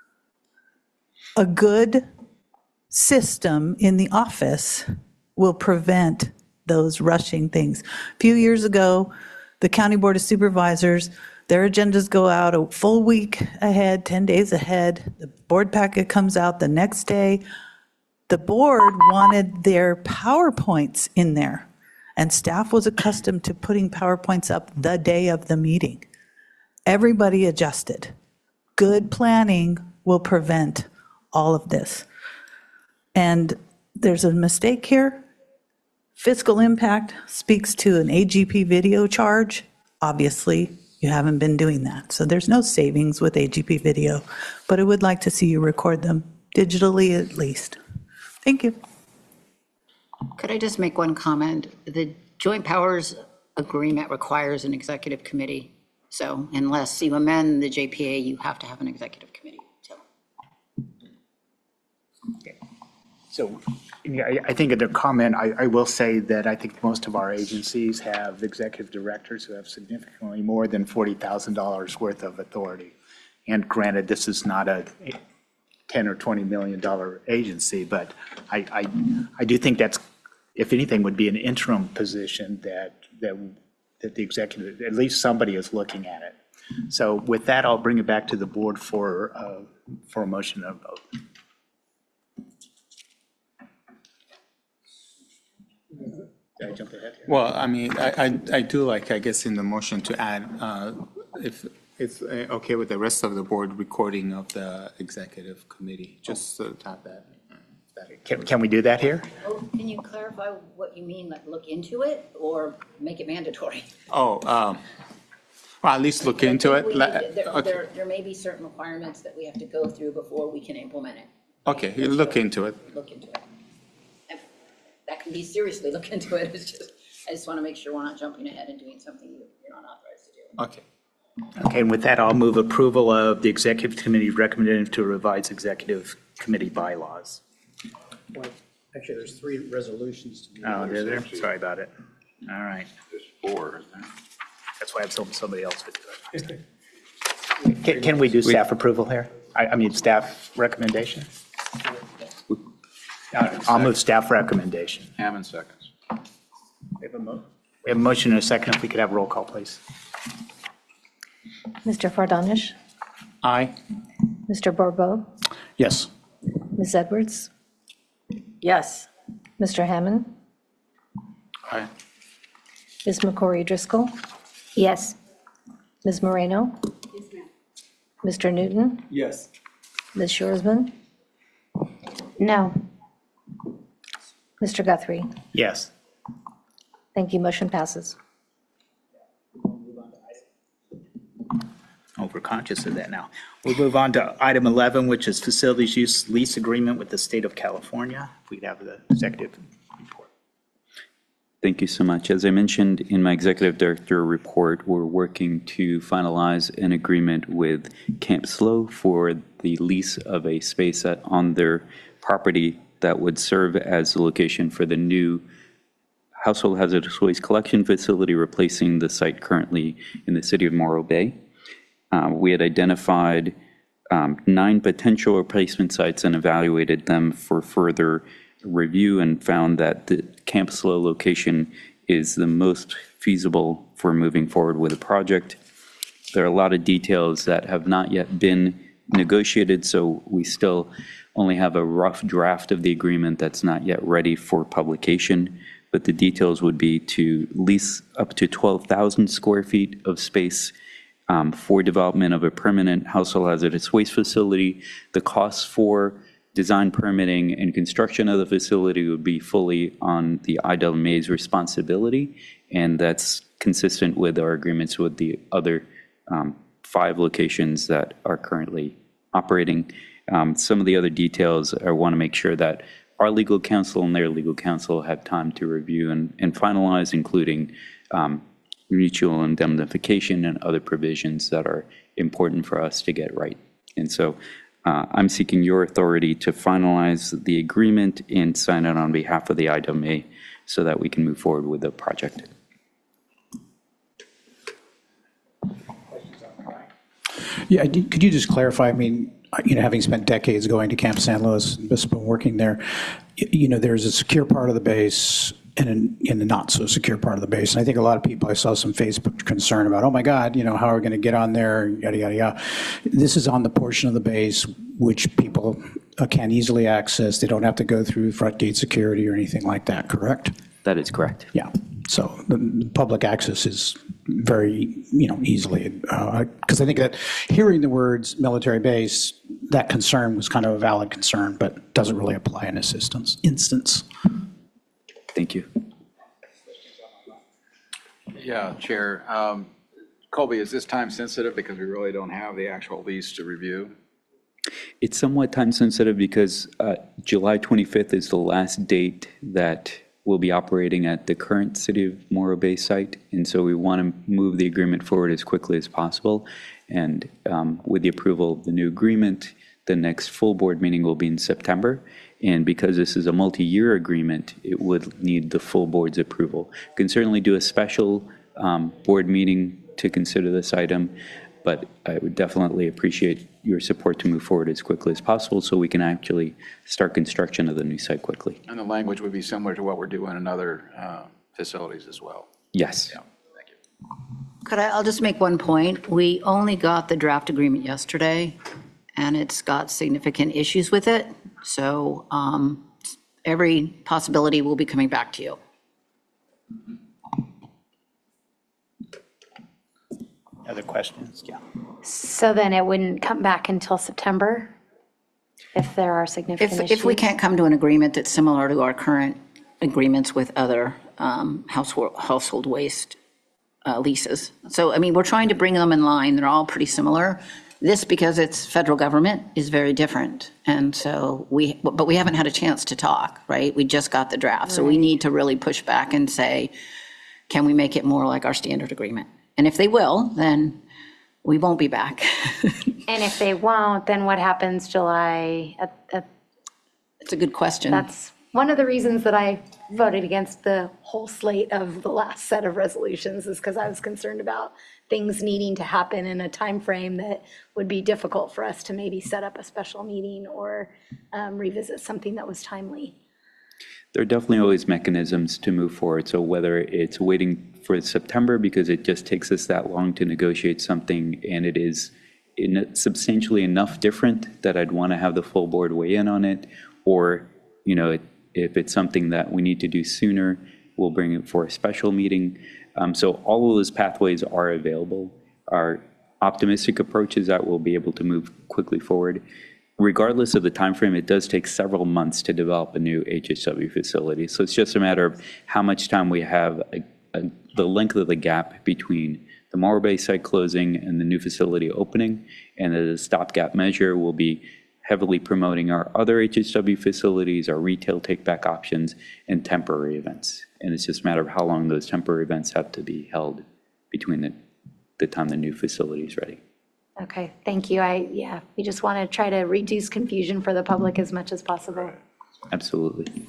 a good system in the office will prevent those rushing things. A few years ago, the County Board of Supervisors, their agendas go out a full week ahead, 10 days ahead. The board packet comes out the next day. The board wanted their PowerPoints in there, and staff was accustomed to putting PowerPoints up the day of the meeting. Everybody adjusted. Good planning will prevent all of this. And there's a mistake here. Fiscal impact speaks to an AGP video charge. Obviously, you haven't been doing that. So there's no savings with AGP video, but I would like to see you record them digitally at least. Thank you. Could I just make one comment? The Joint Powers Agreement requires an executive committee. So unless you amend the JPA, you have to have an executive committee. So yeah, I think in the comment, I will say that I think most of our agencies have executive directors who have significantly more than $40,000 worth of authority. And granted, this is not a $10 or $20 million agency, but I do think that's, if anything, would be an interim position that the executive, at least somebody is looking at it. So with that, I'll bring it back to the board for a motion of vote. Did I jump ahead here? Well, I mean, I do like, I guess, in the motion to add, if it's okay with the rest of the board, recording of the executive committee, just to have that. Can we do that here? Can you clarify what you mean, like look into it or make it mandatory? Oh, well, at least look into it. Okay. There may be certain requirements that we have to go through before we can implement it. Okay, you look into it. Look into it. And that can be seriously look into it. It's just, I just want to make sure we're not jumping ahead and doing something you're not authorized to do. Okay. Okay, and with that, I'll move approval of the executive committee's recommendation to revise executive committee bylaws. Actually, there's 3 resolutions to be. Oh, there? Sorry about it. All right. There's 4, isn't there? That's why I told somebody else would do it. Can we do staff approval here? I mean, staff recommendation? I'll move staff recommendation. Hammond seconds. We have a motion and a second. If we could have roll call, please. Mr. Fardanish, Aye. Mr. Bourbeau, Yes. Ms. Edwards, Yes. Mr. Hammond, Aye. Ms. McCory Driscoll, Yes. Ms. Moreno, Mr. Newton, Yes. Ms. Shoresman, No. Mr. Guthrie. Yes. Thank you, motion passes. Overconscious of that now. We'll move on to item 11, which is facilities use lease agreement with the state of California. If we could have the executive report. Thank you so much. As I mentioned in my executive director report, we're working to finalize an agreement with Camp Slow for the lease of a space on their property that would serve as the location for the new household hazardous waste collection facility, replacing the site currently in the city of Morro Bay. We had identified 9 potential replacement sites and evaluated them for further review and found that the Camp Slow location is the most feasible for moving forward with the project. There are a lot of details that have not yet been negotiated, so we still only have a rough draft of the agreement that's not yet ready for publication. But the details would be to lease up to 12,000 square feet of space for development of a permanent household hazardous waste facility. The costs for design, permitting, and construction of the facility would be fully on the IWMA's responsibility, and that's consistent with our agreements with the other 5 locations that are currently operating. Some of the other details, I want to make sure that our legal counsel and their legal counsel have time to review and finalize, including mutual indemnification and other provisions that are important for us to get right. And so I'm seeking your authority to finalize the agreement and sign it on behalf of the IWMA so that we can move forward with the project. Yeah, could you just clarify, I mean, having spent decades going to Camp San Luis, just been working there, there's a secure part of the base and a not so secure part of the base. And I think a lot of people, I saw some Facebook concern about, oh my God, how are we going to get on there, yada, yada, yada. This is on the portion of the base which people can easily access. They don't have to go through front gate security or anything like that, correct? That is correct. Yeah. So the public access is very, easily, because I think that hearing the words military base, that concern was kind of a valid concern, but doesn't really apply in this instance. Thank you. Yeah, Chair. Colby, is this time sensitive because we really don't have the actual lease to review? It's somewhat time sensitive because July 25th is the last date that we'll be operating at the current City of Morro Bay site. And so we want to move the agreement forward as quickly as possible. And with the approval of the new agreement, the next full board meeting will be in September. And because this is a multi-year agreement, it would need the full board's approval. You can certainly do a special board meeting to consider this item, but I would definitely appreciate your support to move forward as quickly as possible so we can actually start construction of the new site quickly. And the language would be similar to what we're doing in other facilities as well. Yes. Yeah, thank you. I'll just make one point. We only got the draft agreement yesterday, and it's got significant issues with it. So every possibility will be coming back to you. Other questions? Yeah. So then it wouldn't come back until September if there are significant issues? If we can't come to an agreement that's similar to our current agreements with other household waste leases. So, I mean, we're trying to bring them in line. They're all pretty similar. This, because it's federal government, is very different. And so but we haven't had a chance to talk, right? We just got the draft. So we need to really push back and say, can we make it more like our standard agreement? And if they will, then we won't be back. And if they won't, then what happens July? It's a good question. That's one of the reasons that I voted against the whole slate of the last set of resolutions, is because I was concerned about things needing to happen in a time frame that would be difficult for us to maybe set up a special meeting or revisit something that was timely. There are definitely always mechanisms to move forward. So whether it's waiting for September because it just takes us that long to negotiate something and it is substantially enough different that I'd want to have the full board weigh in on it, or, if it's something that we need to do sooner, we'll bring it for a special meeting. So all of those pathways are available. Our optimistic approach is that we'll be able to move quickly forward. Regardless of the timeframe, it does take several months to develop a new HSW facility. So it's just a matter of how much time we have, the length of the gap between the Morro Bay site closing and the new facility opening. And as a stopgap measure, we'll be heavily promoting our other HSW facilities, our retail take-back options, and temporary events. And it's just a matter of how long those temporary events have to be held between the time the new facility is ready. Okay, thank you. We just want to try to reduce confusion for the public as much as possible. Absolutely.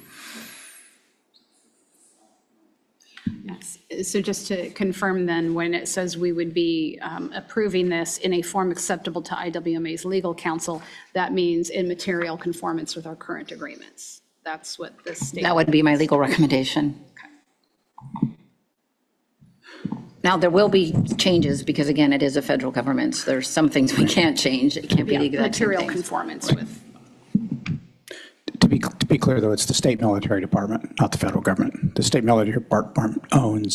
Yes. So just to confirm then, when it says we would be approving this in a form acceptable to IWMA's legal counsel, that means in material conformance with our current agreements. That's what this statement. That would be my legal recommendation. Okay. Now, there will be changes because, again, it is a federal government. So there's some things we can't change. It can't be the exact same Material things. conformance with. To be clear, though, it's the state military department, not the federal government. The state military department owns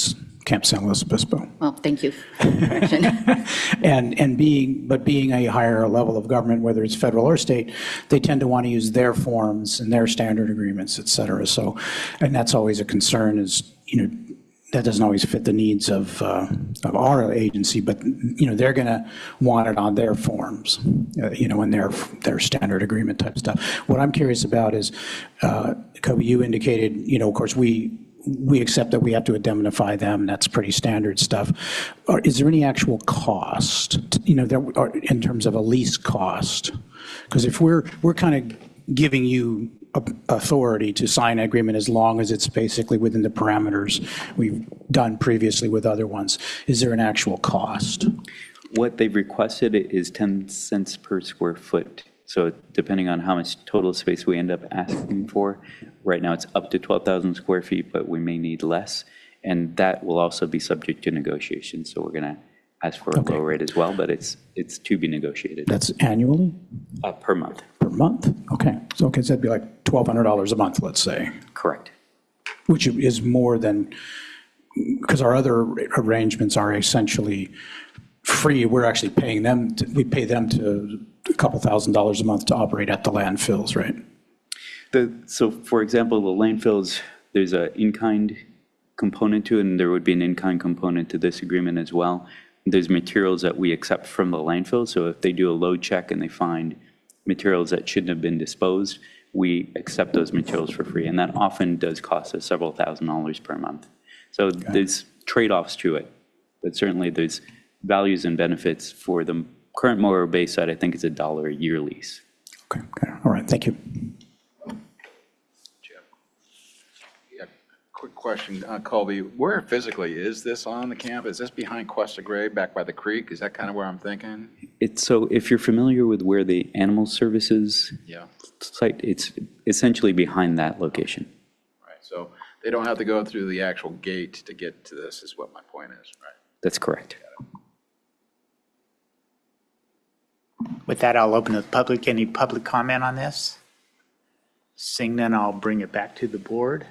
Camp San Luis Obispo. Well, thank you for the correction. And being a higher level of government, whether it's federal or state, they tend to want to use their forms and their standard agreements, et cetera. So, and that's always a concern is, that doesn't always fit the needs of our agency, but, they're going to want it on their forms, and their standard agreement type stuff. What I'm curious about is, Kobe, you indicated, of course, we accept that we have to indemnify them. That's pretty standard stuff. Is there any actual cost, in terms of a lease cost? Because if we're kind of giving you authority to sign an agreement as long as it's basically within the parameters we've done previously with other ones, is there an actual cost? What they've requested is 10 cents per square foot. So depending on how much total space we end up asking for, right now it's up to 12,000 square feet, but we may need less. And that will also be subject to negotiation. So we're going to ask for a low rate as well, but it's to be negotiated. That's annually? Per month. Per month? Okay. So that'd be like $1,200 a month, let's say. Correct. Which is more than, because our other arrangements are essentially free. We're actually paying them, we pay them to a couple $1,000s a month to operate at the landfills, right? So for example, the landfills, there's an in-kind component to it, and there would be an in-kind component to this agreement as well. There's materials that we accept from the landfill. So if they do a load check and they find materials that shouldn't have been disposed, we accept those materials for free. And that often does cost us several $1,000s per month. So there's trade-offs to it, but certainly there's values and benefits. For the current Morro Bay side, I think it's $1 a year lease. Okay. All right. Thank you. Quick question, Colby, where physically is this on the camp? Is this behind Cuesta Grey, back by the creek? Is that kind of where I'm thinking? So if you're familiar with where the animal services site, it's essentially behind that location. Right, so they don't have to go through the actual gate to get to this, is what my point is, right? That's correct. With that, I'll open to the public. Any public comment on this? Seeing none, I'll bring it back to the board.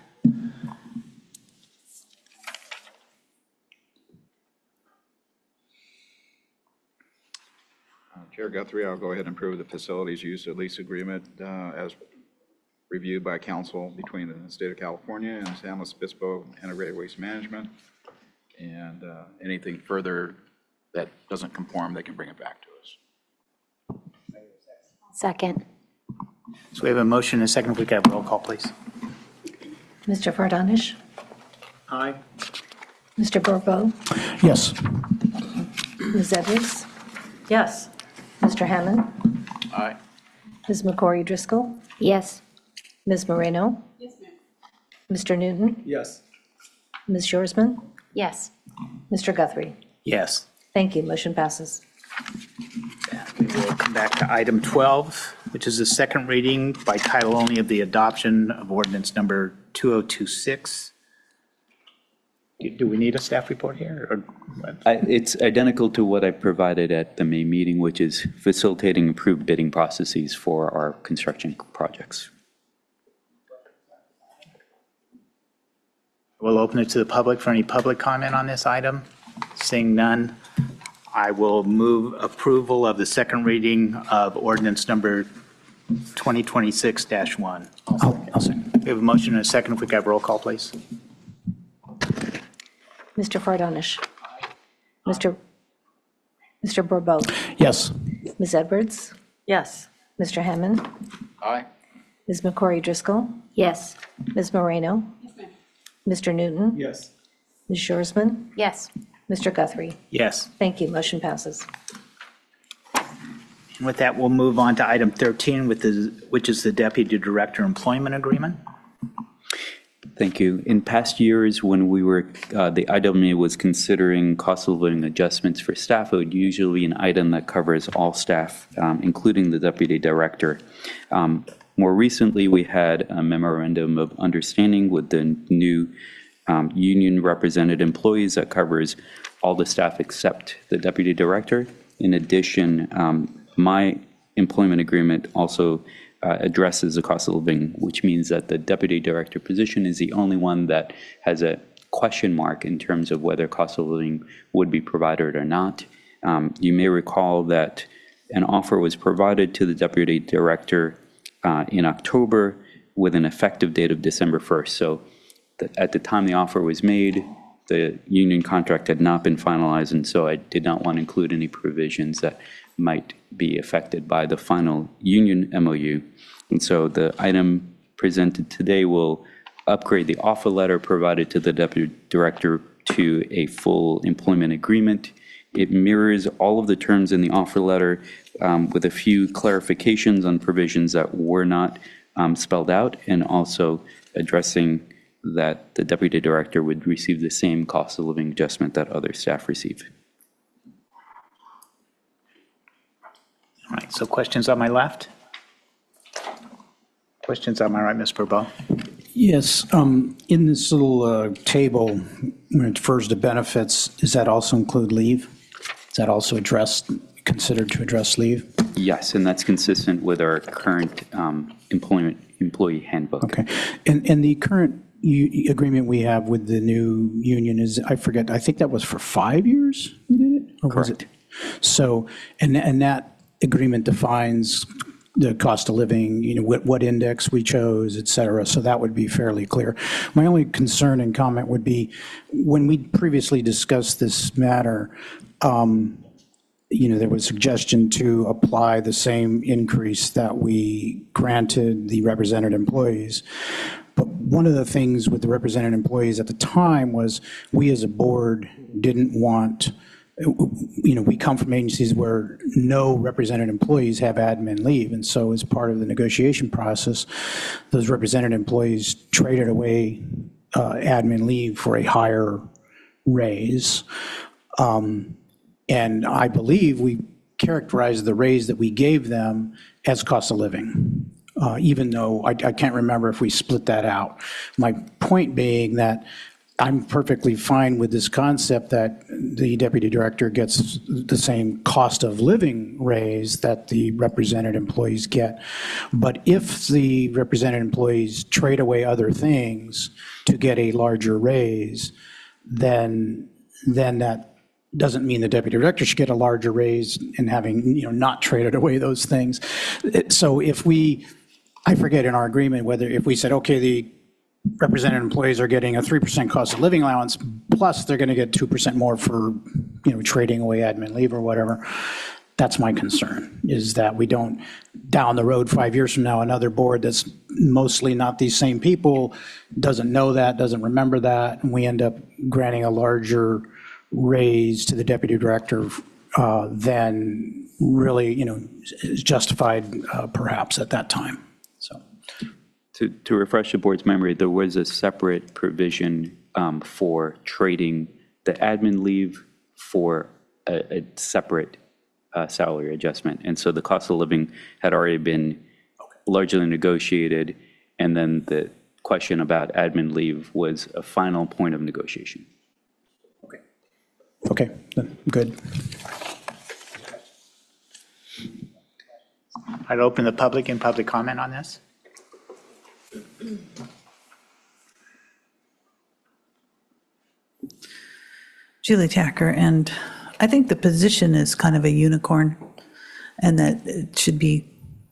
Chair Guthrie, I'll go ahead and approve the facilities use of lease agreement as reviewed by council between the state of California and San Luis Obispo Integrated Waste Management. And anything further that doesn't conform, they can bring it back to us. Second. So we have a motion and a second. If we could have a roll call, please. Mr. Fardanish? Aye. Mr. Bourbeau? Yes. Ms. Edwards? Yes. Mr. Hammond? Aye. Ms. McCory Driscoll? Yes. Ms. Moreno? Yes, ma'am. Mr. Newton? Yes. Ms. Shoresman? Yes. Mr. Guthrie? Yes. Thank you. Motion passes. We will come back to item 12, which is the second reading by title only of the adoption of ordinance number 2026. Do we need a staff report here? Or what? It's identical to what I provided at the May meeting, which is facilitating improved bidding processes for our construction projects. We'll open it to the public for any public comment on this item. Seeing none, I will move approval of the second reading of ordinance number 2026-1. I'll second. We have a motion and a second. If we could have roll call, please. Mr. Fardanish? Mr. Bourbeau? Yes. Ms. Edwards? Yes. Mr. Hammond? Aye. Ms. McCory Driscoll? Yes. Ms. Moreno? Mr. Newton? Yes. Ms. Shoresman? Yes. Mr. Guthrie? Yes. Thank you. Motion passes. And with that, we'll move on to item 13, which is the Deputy Director Employment Agreement. Thank you. In past years, when we were, the IWMA was considering cost of living adjustments for staff, it would usually be an item that covers all staff, including the deputy director. More recently, we had a memorandum of understanding with the new union represented employees that covers all the staff except the deputy director. In addition, my employment agreement also addresses the cost of living, which means that the deputy director position is the only one that has a question mark in terms of whether cost of living would be provided or not. You may recall that an offer was provided to the deputy director in October with an effective date of December 1st. So at the time the offer was made, the union contract had not been finalized, and so I did not want to include any provisions that might be affected by the final union MOU. And so the item presented today will upgrade the offer letter provided to the deputy director to a full employment agreement. It mirrors all of the terms in the offer letter with a few clarifications on provisions that were not spelled out, and also addressing that the deputy director would receive the same cost of living adjustment that other staff receive. All right, so questions on my left? Questions on my right, Ms. Bourbeau? Yes, in this little table, when it refers to benefits, does that also include leave? Is that also considered to address leave? Yes, and that's consistent with our current employee handbook. Okay, and the current agreement we have with the new union is, I forget, I think that was for 5 years we did it? Or was it? So, and that agreement defines the cost of living, what index we chose, et cetera. So that would be fairly clear. My only concern and comment would be, when we previously discussed this matter, there was suggestion to apply the same increase that we granted the represented employees. But one of the things with the represented employees at the time was we as a board didn't want, we come from agencies where no represented employees have admin leave. And so as part of the negotiation process, those represented employees traded away admin leave for a higher raise. And I believe we characterized the raise that we gave them as cost of living, even though I can't remember if we split that out. My point being that I'm perfectly fine with this concept that the deputy director gets the same cost of living raise that the represented employees get. But if the represented employees trade away other things to get a larger raise, then that doesn't mean the deputy director should get a larger raise in having, not traded away those things. So I forget in our agreement whether if we said, okay, the represented employees are getting a 3% cost of living allowance, plus they're going to get 2% more for, trading away admin leave or whatever. That's my concern, is that we don't, down the road 5 years from now, another board that's mostly not these same people doesn't know that, doesn't remember that, and we end up granting a larger raise to the deputy director than really, is justified perhaps at that time. So. To refresh the board's memory, there was a separate provision for trading the admin leave for a separate salary adjustment. And so the cost of living had already been largely negotiated, and then the question about admin leave was a final point of negotiation. Okay, good. I'd open the public and public comment on this. Julie Tacker, and I think the position is kind of a unicorn, and that it should be,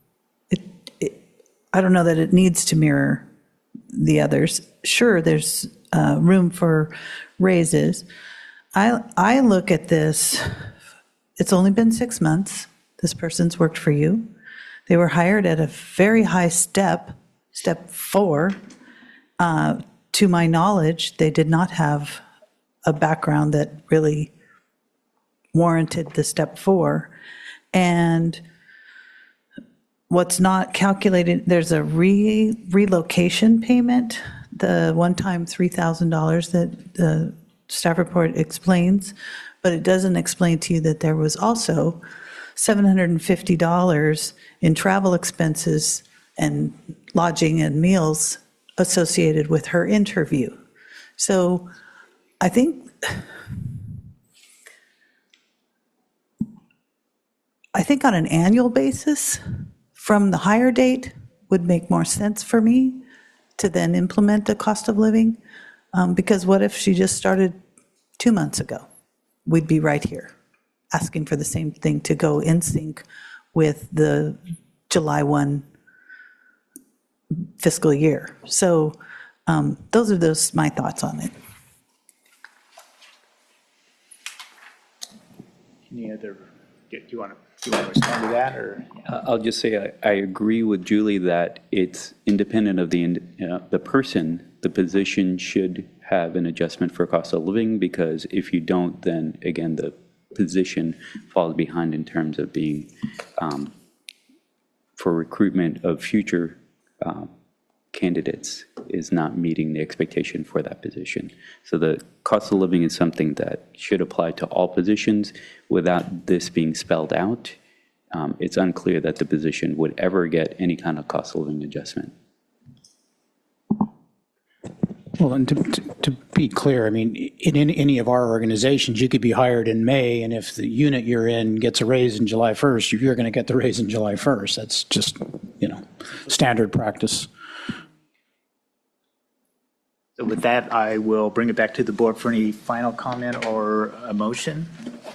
I don't know that it needs to mirror the others. Sure, there's room for raises. I look at this, it's only been 6 months. This person's worked for you. They were hired at a very high step 4. To my knowledge, they did not have a background that really warranted the step 4. And what's not calculated, there's a relocation payment, the one-time $3,000 that the staff report explains, but it doesn't explain to you that there was also $750 in travel expenses and lodging and meals associated with her interview. So I think on an annual basis, from the hire date would make more sense for me to then implement a cost of living. Because what if she just started 2 months ago? We'd be right here, asking for the same thing to go in sync with the July 1 fiscal year. So those are my thoughts on it. Any other, do you want to respond to that, or? I'll just say I agree with Julie that it's independent of the person. The position should have an adjustment for cost of living, because if you don't, then again, the position falls behind in terms of being for recruitment of future candidates is not meeting the expectation for that position. So the cost of living is something that should apply to all positions. Without this being spelled out, it's unclear that the position would ever get any kind of cost of living adjustment. Well, and to be clear, I mean, in any of our organizations, you could be hired in May, and if the unit you're in gets a raise in July 1st, you're going to get the raise in July 1st. That's just, standard practice. So with that, I will bring it back to the board for any final comment or a motion.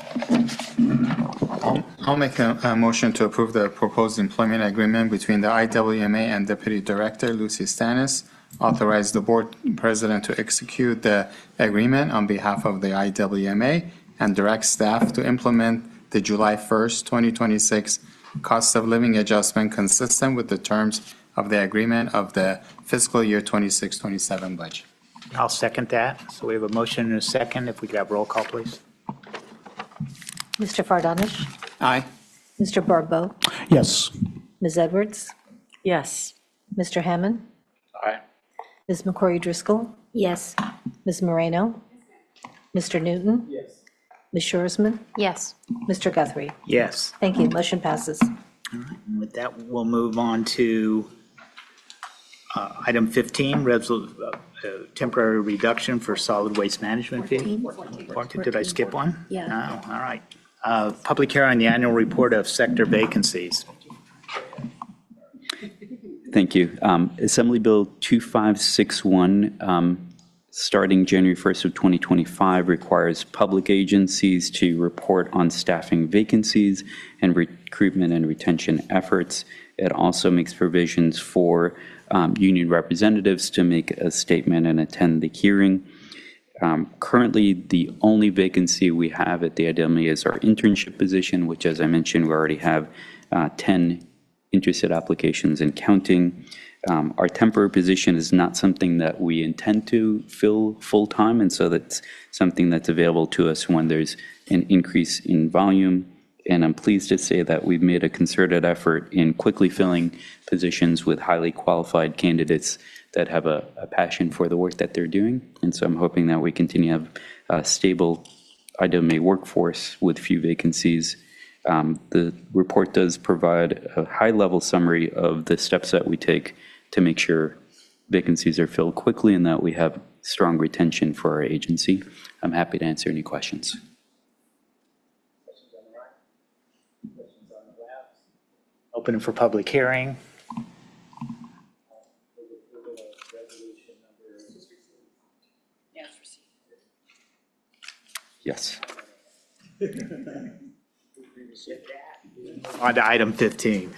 I'll make a motion to approve the proposed employment agreement between the IWMA and Deputy Director Lucy Stannis. Authorize the board president to execute the agreement on behalf of the IWMA and direct staff to implement the July 1st, 2026 cost of living adjustment consistent with the terms of the agreement of the fiscal year 26-27 budget. I'll second that. So we have a motion and a second. If we could have roll call, please. Mr. Fardanish? Aye. Mr. Barbeau? Yes. Ms. Edwards? Yes. Mr. Hammond? Aye. Ms. McCrory Driscoll? Yes. Ms. Moreno? Mr. Newton? Yes. Ms. Schuersman? Yes. Mr. Guthrie? Yes. Thank you. Motion passes. All right. And with that, we'll move on to item 15, temporary reduction for solid waste management fee. 14. Did I skip one? Yeah. Oh, all right. Public hearing on the annual report of sector vacancies. Thank you. Assembly Bill 2561, starting January 1st of 2025, requires public agencies to report on staffing vacancies and recruitment and retention efforts. It also makes provisions for union representatives to make a statement and attend the hearing. Currently, the only vacancy we have at the IWMA is our internship position, which, as I mentioned, we already have 10 interested applications and counting. Our temporary position is not something that we intend to fill full-time, and so that's something that's available to us when there's an increase in volume. And I'm pleased to say that we've made a concerted effort in quickly filling positions with highly qualified candidates that have a passion for the work that they're doing. And so I'm hoping that we continue to have a stable IWMA workforce with few vacancies. The report does provide a high-level summary of the steps that we take to make sure vacancies are filled quickly and that we have strong retention for our agency. I'm happy to answer any questions. Open for public hearing. Yes. On to item 15.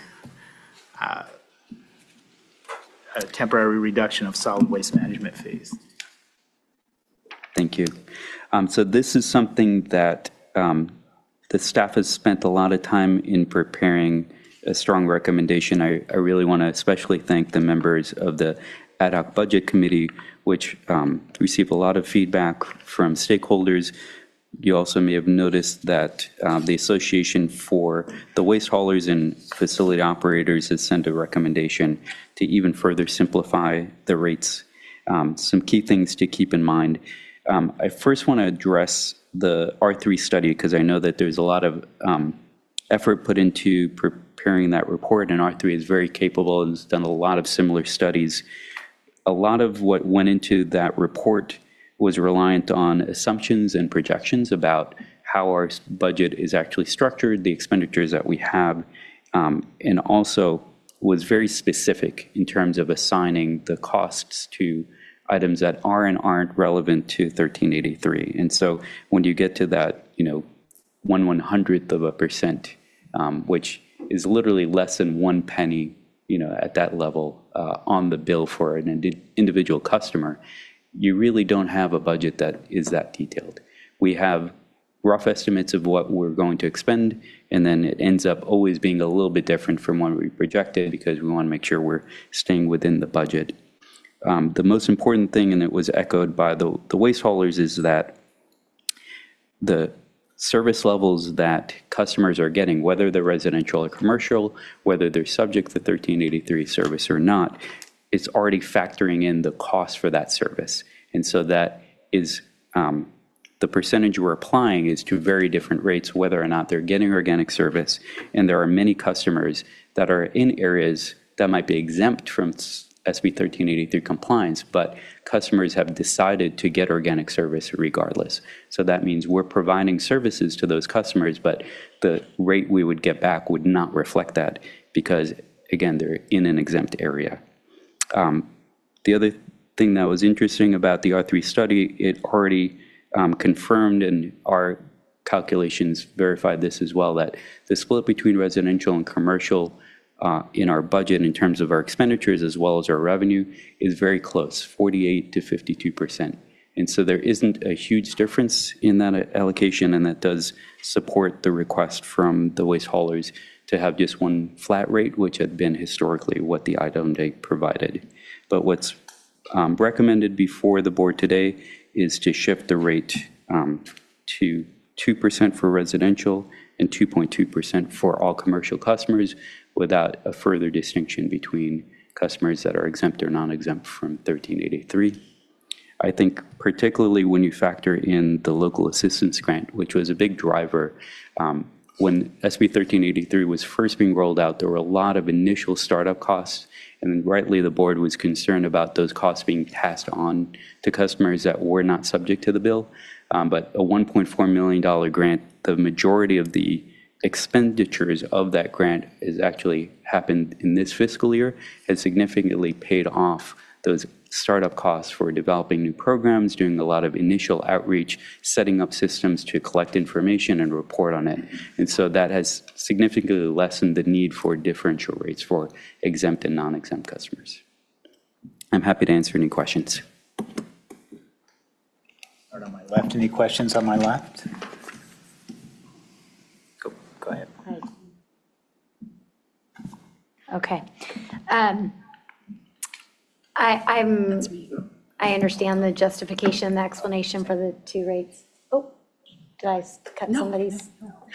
A temporary reduction of solid waste management fees. Thank you. So this is something that the staff has spent a lot of time in preparing a strong recommendation. I really want to especially thank the members of the Ad Hoc Budget Committee, which received a lot of feedback from stakeholders. You also may have noticed that the Association for the Waste Haulers and Facility Operators has sent a recommendation to even further simplify the rates. Some key things to keep in mind. I first want to address the R3 study because I know that there's a lot of effort put into preparing that report, and R3 is very capable and has done a lot of similar studies. A lot of what went into that report was reliant on assumptions and projections about how our budget is actually structured, the expenditures that we have, and also was very specific in terms of assigning the costs to items that are and aren't relevant to 1383. And so when you get to that, 1/100th%, which is literally less than 1 penny, at that level on the bill for an individual customer, you really don't have a budget that is that detailed. We have rough estimates of what we're going to expend, and then it ends up always being a little bit different from what we projected because we want to make sure we're staying within the budget. The most important thing, and it was echoed by the waste haulers, is that the service levels that customers are getting, whether they're residential or commercial, whether they're subject to 1383 service or not, it's already factoring in the cost for that service. And so that is the percentage we're applying is to very different rates, whether or not they're getting organic service. And there are many customers that are in areas that might be exempt from SB 1383 compliance, but customers have decided to get organic service regardless. So that means we're providing services to those customers, but the rate we would get back would not reflect that because, again, they're in an exempt area. The other thing that was interesting about the R3 study, it already confirmed, and our calculations verified this as well, that the split between residential and commercial in our budget in terms of our expenditures as well as our revenue is very close, 48 to 52%. And so there isn't a huge difference in that allocation, and that does support the request from the waste haulers to have just one flat rate, which had been historically what the IDOM provided. But what's recommended before the board today is to shift the rate to 2% for residential and 2.2% for all commercial customers without a further distinction between customers that are exempt or non-exempt from 1383. I think particularly when you factor in the local assistance grant, which was a big driver. When SB 1383 was first being rolled out, there were a lot of initial startup costs, and rightly the board was concerned about those costs being passed on to customers that were not subject to the bill. But a $1.4 million grant, the majority of the expenditures of that grant has actually happened in this fiscal year, has significantly paid off those startup costs for developing new programs, doing a lot of initial outreach, setting up systems to collect information and report on it. And so that has significantly lessened the need for differential rates for exempt and non-exempt customers. I'm happy to answer any questions. Start on my left. Any questions on my left? Go ahead. Okay. I understand the justification, the explanation for the two rates. Oh, did I cut somebody's?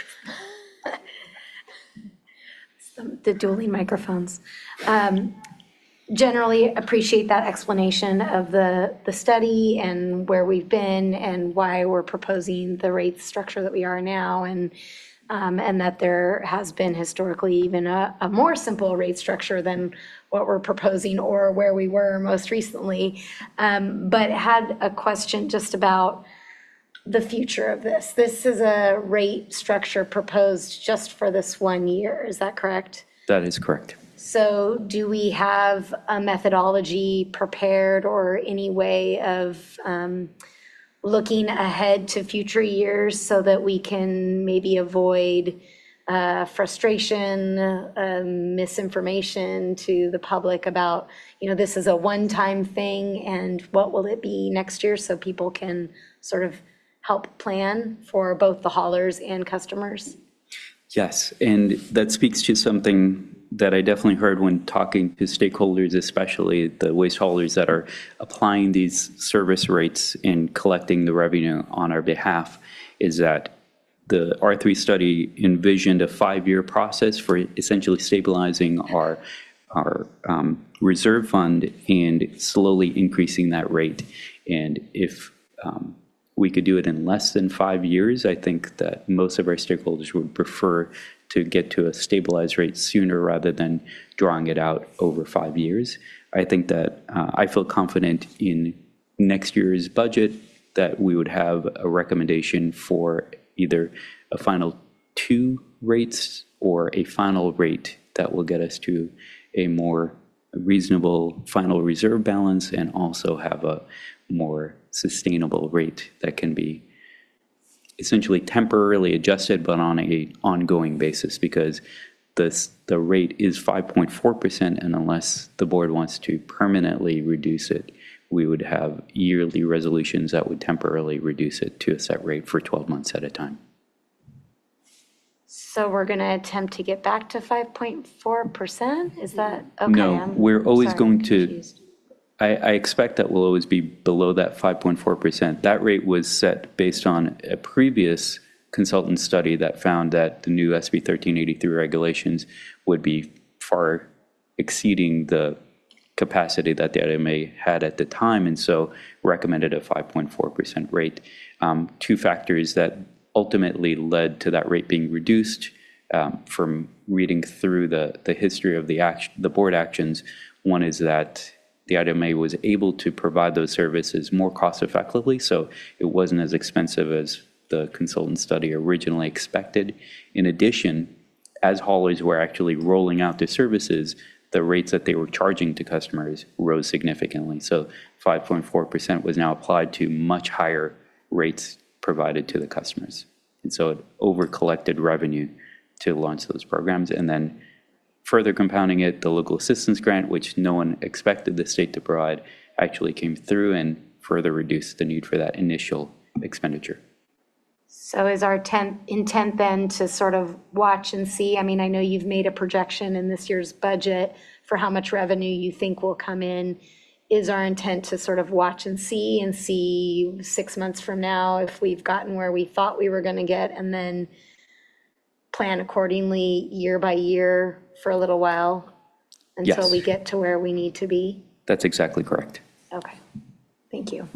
The dueling microphones. Generally appreciate that explanation of the study and where we've been and why we're proposing the rate structure that we are now, and that there has been historically even a more simple rate structure than what we're proposing or where we were most recently. But had a question just about the future of this. This is a rate structure proposed just for this 1 year, is that correct? That is correct. So do we have a methodology prepared or any way of looking ahead to future years so that we can maybe avoid frustration, misinformation to the public about, this is a one-time thing and what will it be next year, so people can sort of help plan for both the haulers and customers? Yes, and that speaks to something that I definitely heard when talking to stakeholders, especially the waste haulers that are applying these service rates and collecting the revenue on our behalf, is that the R3 study envisioned a 5-year process for essentially stabilizing our reserve fund and slowly increasing that rate. And if we could do it in less than 5 years, I think that most of our stakeholders would prefer to get to a stabilized rate sooner rather than drawing it out over 5 years. I think that I feel confident in next year's budget that we would have a recommendation for either a final 2 rates or a final rate that will get us to a more reasonable final reserve balance and also have a more sustainable rate that can be essentially temporarily adjusted, but on a ongoing basis, because the rate is 5.4%, and unless the board wants to permanently reduce it, we would have yearly resolutions that would temporarily reduce it to a set rate for 12 months at a time. So we're going to attempt to get back to 5.4%? Is that, okay? No, we're always sorry, going I'm to, confused. I expect that we'll always be below that 5.4%. That rate was set based on a previous consultant study that found that the new SB 1383 regulations would be far exceeding the capacity that the IMA had at the time, and so recommended a 5.4% rate. Two factors that ultimately led to that rate being reduced, from reading through the history of the board actions. One is that the IMA was able to provide those services more cost effectively, so it wasn't as expensive as the consultant study originally expected. In addition, as haulers were actually rolling out their services, the rates that they were charging to customers rose significantly. So 5.4% was now applied to much higher rates provided to the customers. And so it over-collected revenue to launch those programs. And then further compounding it, the local assistance grant, which no one expected the state to provide, actually came through and further reduced the need for that initial expenditure. So is our intent then to sort of watch and see? I mean, I know you've made a projection in this year's budget for how much revenue you think will come in. Is our intent to sort of watch and see 6 months from now if we've gotten where we thought we were going to get, and then plan accordingly year by year for a little while until Yes. we get to where we need to be? That's exactly correct. Okay, thank you.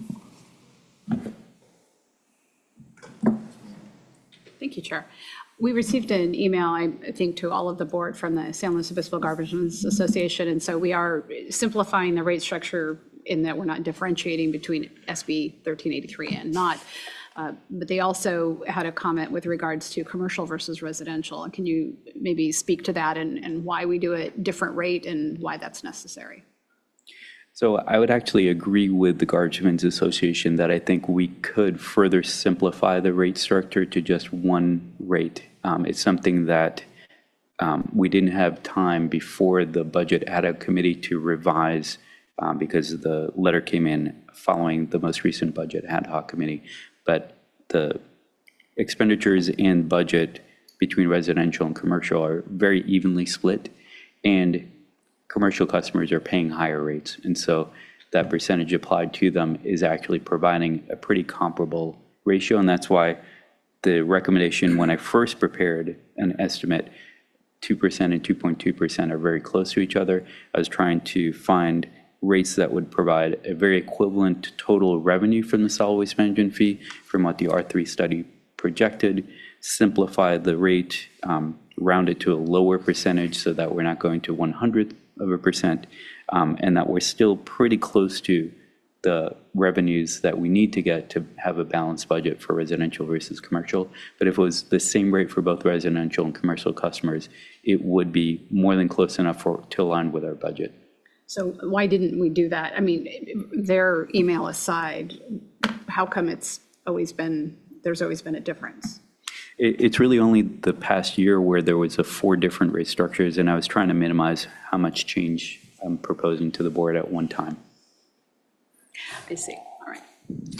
Thank you, Chair. We received an email, I think, to all of the board from the San Luis Obispo Garbage Association, and so we are simplifying the rate structure in that we're not differentiating between SB 1383 and not. But they also had a comment with regards to commercial versus residential. And can you maybe speak to that and why we do a different rate and why that's necessary? So I would actually agree with the Guardsmen's Association that I think we could further simplify the rate structure to just one rate. It's something that we didn't have time before the budget ad hoc committee to revise because the letter came in following the most recent budget ad hoc committee. But the expenditures and budget between residential and commercial are very evenly split, and commercial customers are paying higher rates. And so that percentage applied to them is actually providing a pretty comparable ratio. And that's why the recommendation, when I first prepared an estimate, 2% and 2.2% are very close to each other. I was trying to find rates that would provide a very equivalent total revenue from the solid waste management fee from what the R3 study projected, simplify the rate, round it to a lower percentage so that we're not going to 100%, and that we're still pretty close to the revenues that we need to get to have a balanced budget for residential versus commercial. But if it was the same rate for both residential and commercial customers, it would be more than close enough to align with our budget. So why didn't we do that? I mean, their email aside, how come there's always been a difference? It's really only the past year where there was 4 different rate structures, and I was trying to minimize how much change I'm proposing to the board at one time. I see, all right.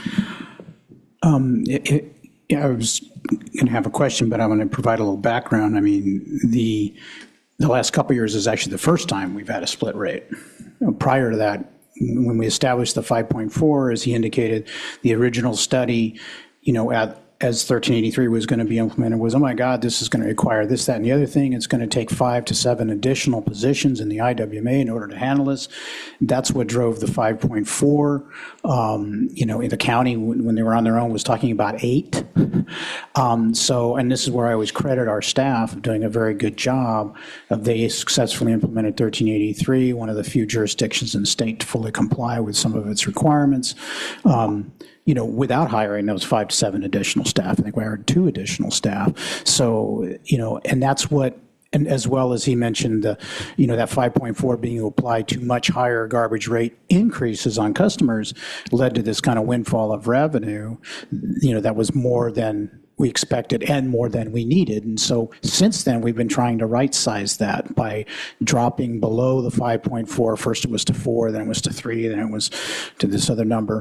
I was going to have a question, but I'm going to provide a little background. I mean, the last couple of years is actually the first time we've had a split rate. Prior to that, when we established the 5.4, as he indicated, the original study, as 1383 was going to be implemented was, oh my God, this is going to require this, that, and the other thing. It's going to take 5 to 7 additional positions in the IWMA in order to handle this. That's what drove the 5.4. In the county, when they were on their own, was talking about 8. And this is where I always credit our staff of doing a very good job. They successfully implemented 1383, one of the few jurisdictions in the state to fully comply with some of its requirements. Without hiring those 5 to 7 additional staff. I think we hired 2 additional staff. So, and that's what And as well as he mentioned, that 5.4 being applied to much higher garbage rate increases on customers led to this kind of windfall of revenue, that was more than we expected and more than we needed. And so since then, we've been trying to right-size that by dropping below the 5.4. First it was to 4, then it was to 3, then it was to this other number.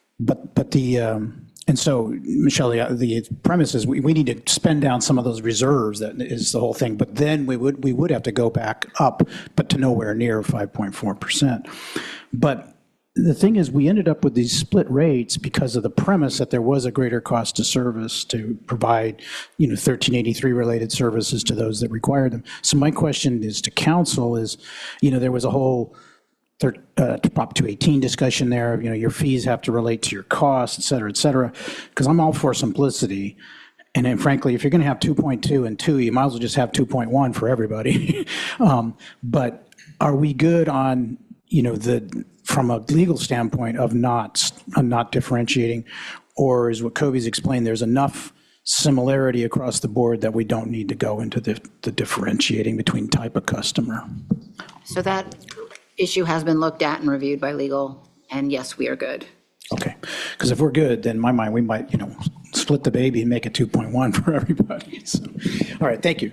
And so, Michelle, the premise is we need to spend down some of those reserves. That is the whole thing. But then we would have to go back up, but to nowhere near 5.4%. But the thing is, we ended up with these split rates because of the premise that there was a greater cost to service to provide, 1383 related services to those that require them. So my question is to council is, there was a whole Prop 218 discussion there, your fees have to relate to your costs, et cetera, because I'm all for simplicity. And then frankly, if you're going to have 2.2 and 2, you might as well just have 2.1 for everybody. But are we good on, from a legal standpoint of not differentiating, or is what Kobe's explained, there's enough similarity across the board that we don't need to go into the differentiating between type of customer? So that issue has been looked at and reviewed by legal, and yes, we are good. Okay, because if we're good, then in my mind, we might, split the baby and make it 2.1 for everybody. So, all right, thank you.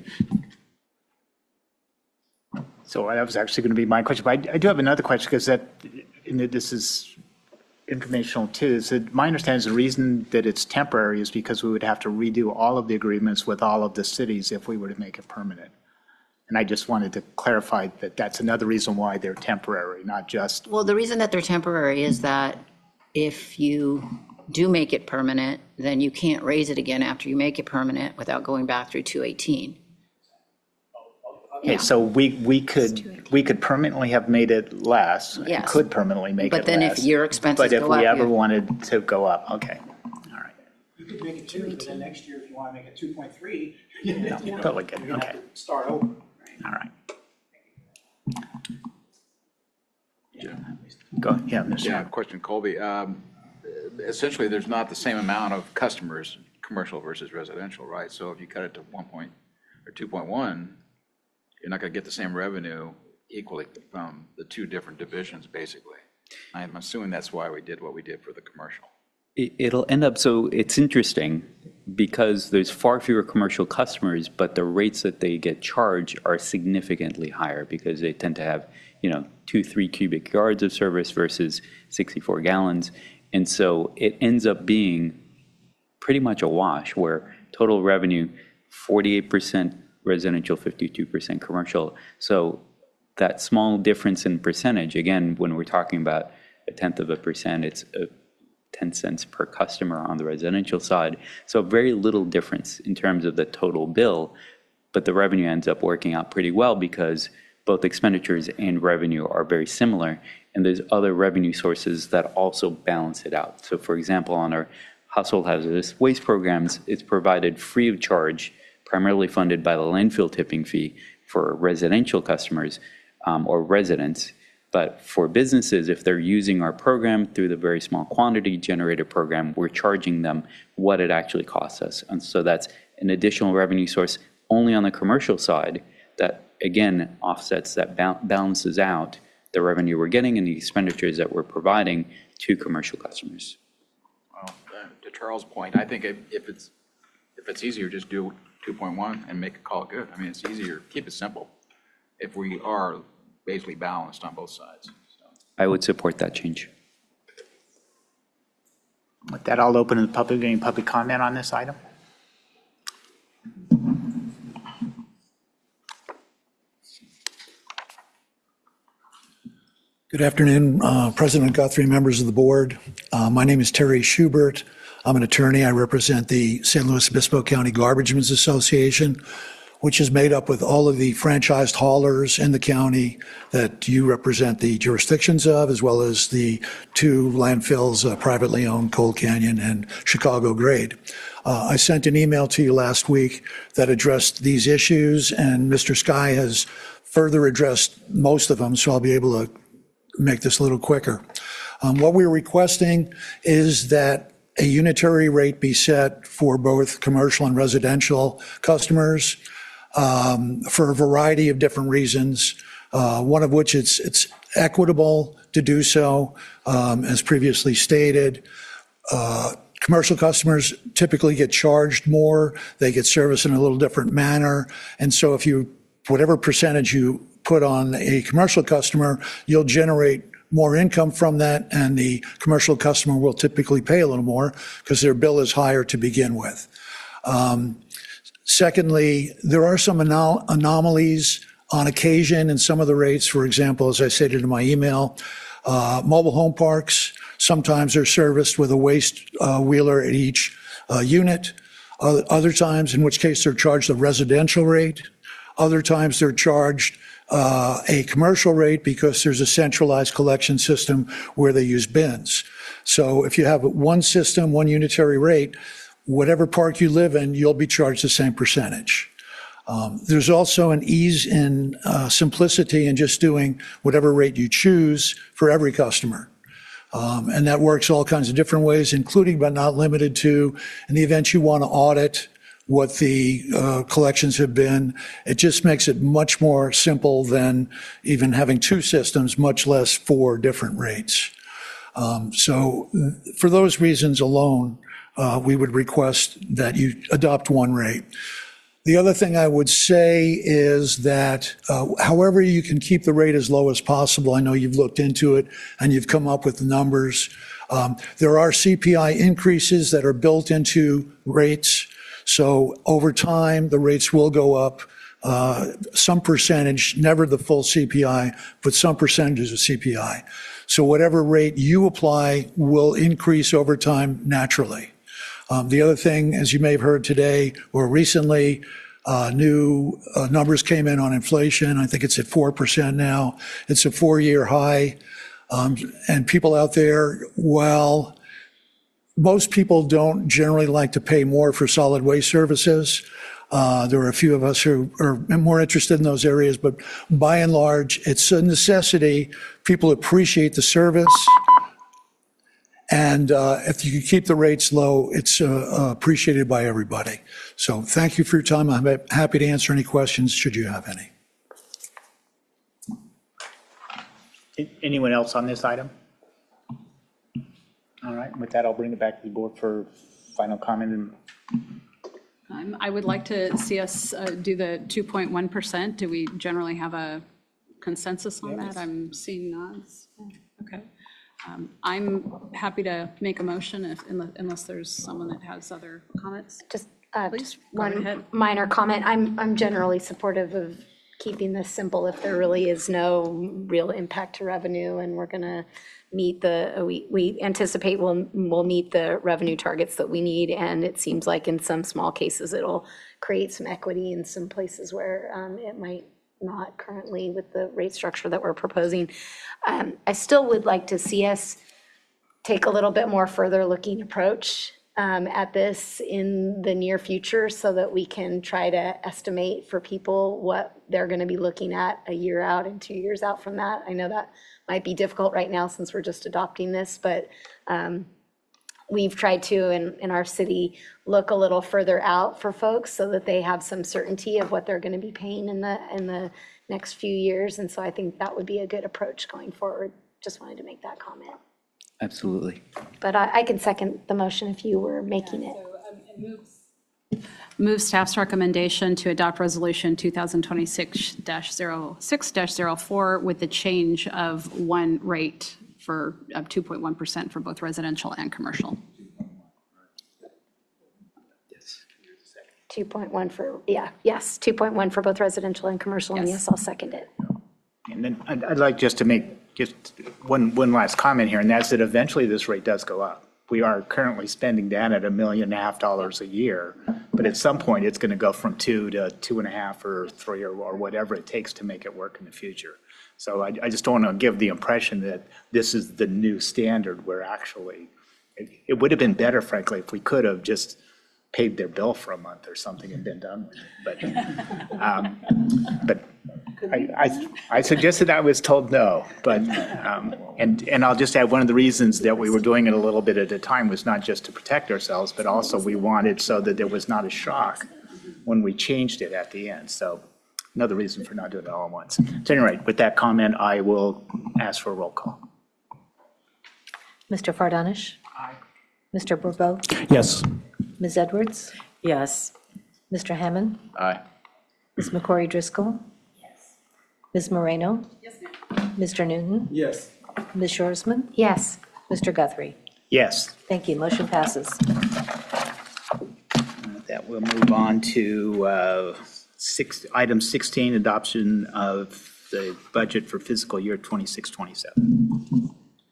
So that was actually going to be my question, but I do have another question because this is informational too. Is that my understanding is the reason that it's temporary is because we would have to redo all of the agreements with all of the cities if we were to make it permanent. And I just wanted to clarify that that's another reason why they're temporary, not just. Well, the reason that they're temporary is that if you do make it permanent, then you can't raise it again after you make it permanent without going back through 218. Okay, so we could permanently have made it less. Yes. Could permanentally make it less. But then if your expenses go up. But if we ever wanted to go up, okay, all right. You could make it 2, but then next year, if you want to make it 2.3, No, totally good, you're going to okay, have to start over. all right. Go, yeah, Mr. Yeah, question, Colby. Essentially, there's not the same amount of customers, commercial versus residential, right? So if you cut it to 1 point or 2.1, you're not going to get the same revenue equally from the two different divisions, basically. I'm assuming that's why we did what we did for the commercial. It'll end up, so it's interesting because there's far fewer commercial customers, but the rates that they get charged are significantly higher because they tend to have, 2-3 cubic yards of service versus 64 gallons. And so it ends up being pretty much a wash where total revenue, 48% residential, 52% commercial. So that small difference in percentage, again, when we're talking about 0.1%, it's 10 cents per customer on the residential side. So very little difference in terms of the total bill, but the revenue ends up working out pretty well because both expenditures and revenue are very similar. And there's other revenue sources that also balance it out. So for example, on our household hazardous waste programs, it's provided free of charge, primarily funded by the landfill tipping fee for residential customers or residents. But for businesses, if they're using our program through the very small quantity generator program, we're charging them what it actually costs us. And so that's an additional revenue source only on the commercial side that, again, offsets, that balances out the revenue we're getting and the expenditures that we're providing to commercial customers. Well, to Charles' point, I think if it's easier, just do 2.1 and make a call good. I mean, it's easier, keep it simple if we are basically balanced on both sides. So. I would support that change. With that, I'll open the public, any public comment on this item? Good afternoon, President Guthrie, members of the board. My name is Terry Schubert. I'm an attorney. I represent the San Luis Obispo County Garbagemen's Association, which is made up with all of the franchised haulers in the county that you represent the jurisdictions of, as well as the two landfills, privately owned, Cold Canyon and Chicago Grade. I sent an email to you last week that addressed these issues, and Mr. Sky has further addressed most of them, so I'll be able to make this a little quicker. What we're requesting is that a unitary rate be set for both commercial and residential customers. for a variety of different reasons, one of which it's equitable to do so, as previously stated. Commercial customers typically get charged more. They get service in a little different manner. And so if you, whatever percentage you put on a commercial customer, you'll generate more income from that, and the commercial customer will typically pay a little more because their bill is higher to begin with. Secondly, there are some anomalies on occasion in some of the rates. For example, as I stated in my email, mobile home parks, sometimes they're serviced with a waste wheeler at each unit. Other times, in which case they're charged a residential rate. Other times they're charged a commercial rate because there's a centralized collection system where they use bins. So if you have one system, one unitary rate, whatever park you live in, you'll be charged the same percentage. There's also an ease in simplicity in just doing whatever rate you choose for every customer. And that works all kinds of different ways, including but not limited to, in the event you want to audit what the collections have been, it just makes it much more simple than even having two systems, much less 4 different rates. So for those reasons alone, we would request that you adopt one rate. The other thing I would say is that however you can keep the rate as low as possible, I know you've looked into it and you've come up with the numbers. There are CPI increases that are built into rates. So over time, the rates will go up some percentage, never the full CPI, but some percentages of CPI. So whatever rate you apply will increase over time naturally. The other thing, as you may have heard today or recently, new numbers came in on inflation. I think it's at 4% now. It's a 4-year high. And people out there, well, most people don't generally like to pay more for solid waste services. There are a few of us who are more interested in those areas, but by and large, it's a necessity. People appreciate the service. And if you can keep the rates low, it's appreciated by everybody. So thank you for your time. I'm happy to answer any questions should you have any. Anyone else on this item? All right, with that, I'll bring it back to the board for final comment. I would like to see us do the 2.1%. Do we generally have a consensus on that? I'm seeing nods. Okay. I'm happy to make a motion unless there's someone that has other comments. Just Please, one go ahead. minor comment. I'm generally supportive of keeping this simple if there really is no real impact to revenue, and we're going to meet we anticipate we'll meet the revenue targets that we need, and it seems like in some small cases it'll create some equity in some places where it might not currently with the rate structure that we're proposing. I still would like to see us take a little bit more further looking approach at this in the near future so that we can try to estimate for people what they're going to be looking at a year out and 2 years out from that. I know that might be difficult right now since we're just adopting this, but we've tried to, in our city, look a little further out for folks so that they have some certainty of what they're going to be paying in the next few years. And so I think that would be a good approach going forward. Just wanted to make that comment. Absolutely. But I can second the motion if you were making it. Move staff's recommendation to adopt resolution 2026-06-04 with the change of one rate of 2.1% for both residential and commercial. 2.1 for, yes, 2.1 for both residential and commercial, and yes, I'll second it. And then I'd like just to make just one last comment here, and that's that eventually this rate does go up. We are currently spending down at $1.5 million a year, but at some point it's going to go from 2 to 2.5 or 3 or whatever it takes to make it work in the future. So I just don't want to give the impression that this is the new standard where actually it would have been better, frankly, if we could have just paid their bill for a month or something and been done with it. But I suggested, I was told no. But and I'll just add, one of the reasons that we were doing it a little bit at a time was not just to protect ourselves, but also we wanted so that there was not a shock when we changed it at the end. So another reason for not doing it all at once. So anyway, with that comment, I will ask for a roll call. Mr. Fardanish? Aye. Mr. Bourbeau? Yes. Ms. Edwards? Yes. Mr. Hammond? Aye. Ms. McCrory Driscoll? Yes. Ms. Moreno? Yes, ma'am. Mr. Newton? Yes. Ms. Shorsman? Yes. Mr. Guthrie? Yes. Thank you. Motion passes. That we'll move on to item 16, adoption of the budget for fiscal year 26-27.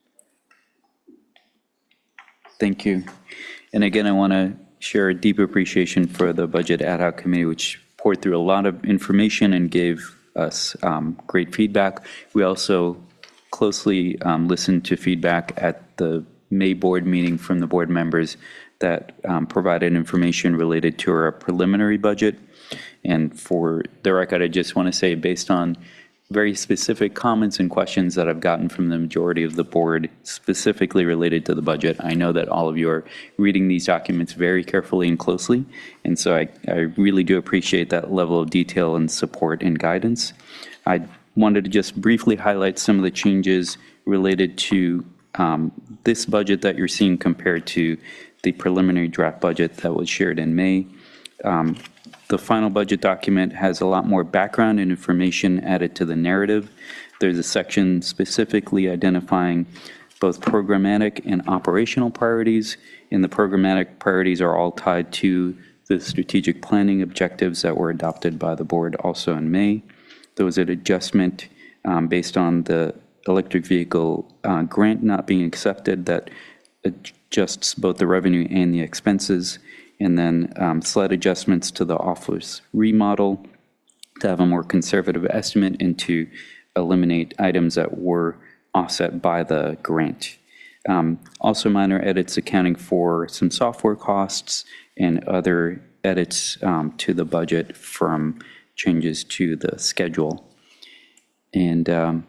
Thank you. And again, I want to share a deep appreciation for the Budget Ad Hoc Committee, which poured through a lot of information and gave us great feedback. We also closely listened to feedback at the May board meeting from the board members that provided information related to our preliminary budget. And for the record, I just want to say, based on very specific comments and questions that I've gotten from the majority of the board, specifically related to the budget, I know that all of you are reading these documents very carefully and closely. And so I really do appreciate that level of detail and support and guidance. I wanted to just briefly highlight some of the changes related to this budget that you're seeing compared to the preliminary draft budget that was shared in May. The final budget document has a lot more background and information added to the narrative. There's a section specifically identifying both programmatic and operational priorities, and the programmatic priorities are all tied to the strategic planning objectives that were adopted by the board also in May. There was an adjustment based on the electric vehicle grant not being accepted that adjusts both the revenue and the expenses, and then slight adjustments to the office remodel to have a more conservative estimate and to eliminate items that were offset by the grant. Also minor edits accounting for some software costs and other edits to the budget from changes to the schedule. And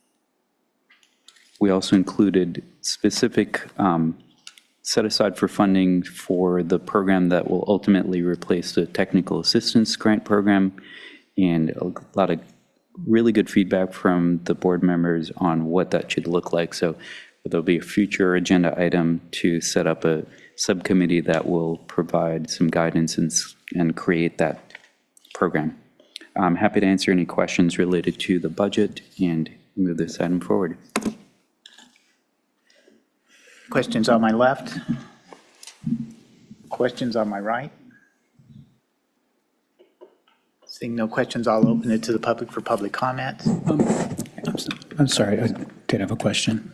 we also included specific set aside for funding for the program that will ultimately replace the technical assistance grant program, and a lot of really good feedback from the board members on what that should look like. So there'll be a future agenda item to set up a subcommittee that will provide some guidance and create that program. I'm happy to answer any questions related to the budget and move this item forward. Questions on my left? Questions on my right? Seeing no questions, I'll open it to the public for public comment. I'm sorry, I did have a question.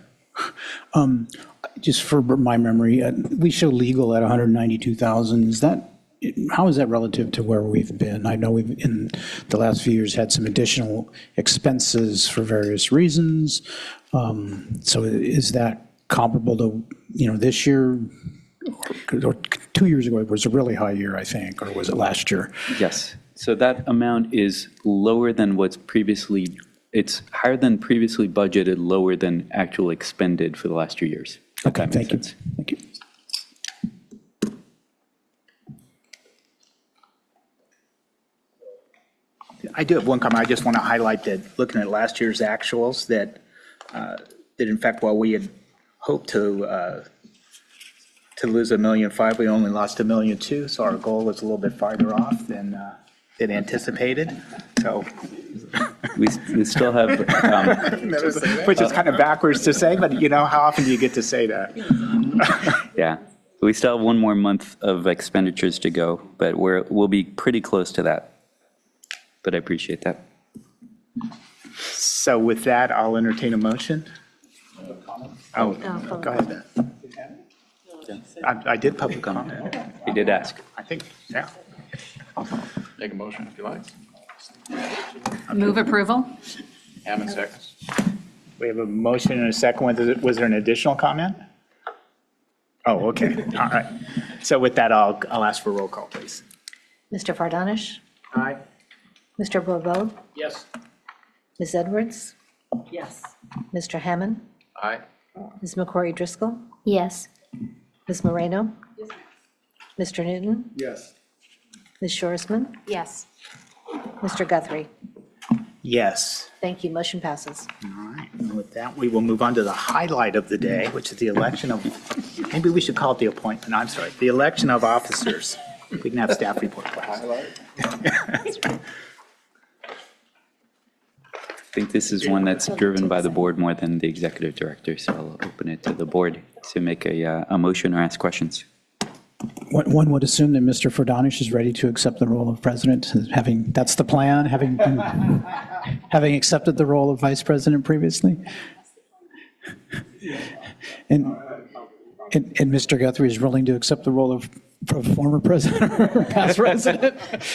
Just for my memory, we show legal at 192,000. Is that, how is that relative to where we've been? I know we've, in the last few years, had some additional expenses for various reasons. So is that comparable to, this year, or 2 years ago, it was a really high year, I think, or was it last year? Yes. So that amount is lower than what's previously, it's higher than previously budgeted, lower than actual expended for the last 2 years. Okay, thank you. Thank you. I do have one comment. I just want to highlight that, looking at last year's actuals, that in fact, while we had hoped to lose $1.5 million, we only lost $1.2 million. So our goal was a little bit farther off than anticipated. So we still have, which is kind of backwards to say, but how often do you get to say that? yeah, we still have one more month of expenditures to go, but we'll be pretty close to that. But I appreciate that. So with that, I'll entertain a motion. Oh, go ahead. I did public comment. You did ask. I think, yeah. Make a motion if you like. Move approval? Hammond seconds. We have a motion and a second. Was there an additional comment? Oh, okay. All right. So with that, I'll ask for a roll call, please. Mr. Fardanish? Aye. Mr. Bourbeau? Yes. Ms. Edwards? Yes. Mr. Hammond? Aye. Ms. McCrory Driscoll? Yes. Ms. Moreno? Mr. Newton? Yes. Ms. Shoresman? Yes. Mr. Guthrie? Yes. Thank you. Motion passes. All right, and with that, we will move on to the highlight of the day, which is the election of, maybe we should call it the appointment, I'm sorry, the election of officers. We can have staff report, please. I think this is one that's driven by the board more than the executive director, so I'll open it to the board to make a motion or ask questions. One would assume that Mr. Fordanish is ready to accept the role of president, that's the plan, having accepted the role of vice president previously. And Mr. Guthrie is willing to accept the role of former president or past president?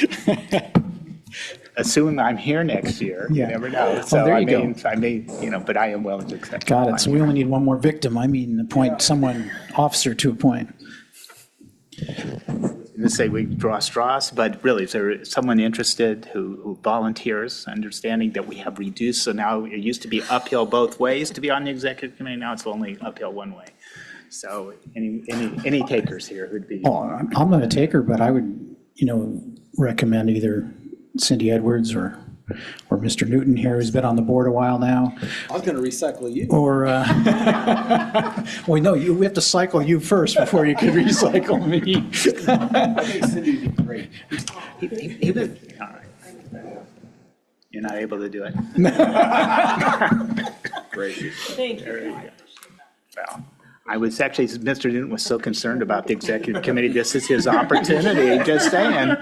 Assuming I'm here next year, you Yeah. never know. Oh, So there I you go. may, but I am willing to accept. Got it. So we only need one more victim. I mean, appoint someone, officer to appoint. Let's say we draw straws, but really, is there someone interested who volunteers, understanding that we have reduced, so now it used to be uphill both ways to be on the executive committee, now it's only uphill one way. So any takers here who'd be, Oh, I'm not a taker, but I would, recommend either Cindy Edwards or Mr. Newton here, who's been on the board a while now. I was going to recycle you. Or, well, no, we have to cycle you first before you can recycle me. I think Cindy would be great. he was, all right. You're not able to do it? Great. Thank you. There you go. Well, I was actually, Mr. Newton was so concerned about the executive committee, this is his opportunity, just saying,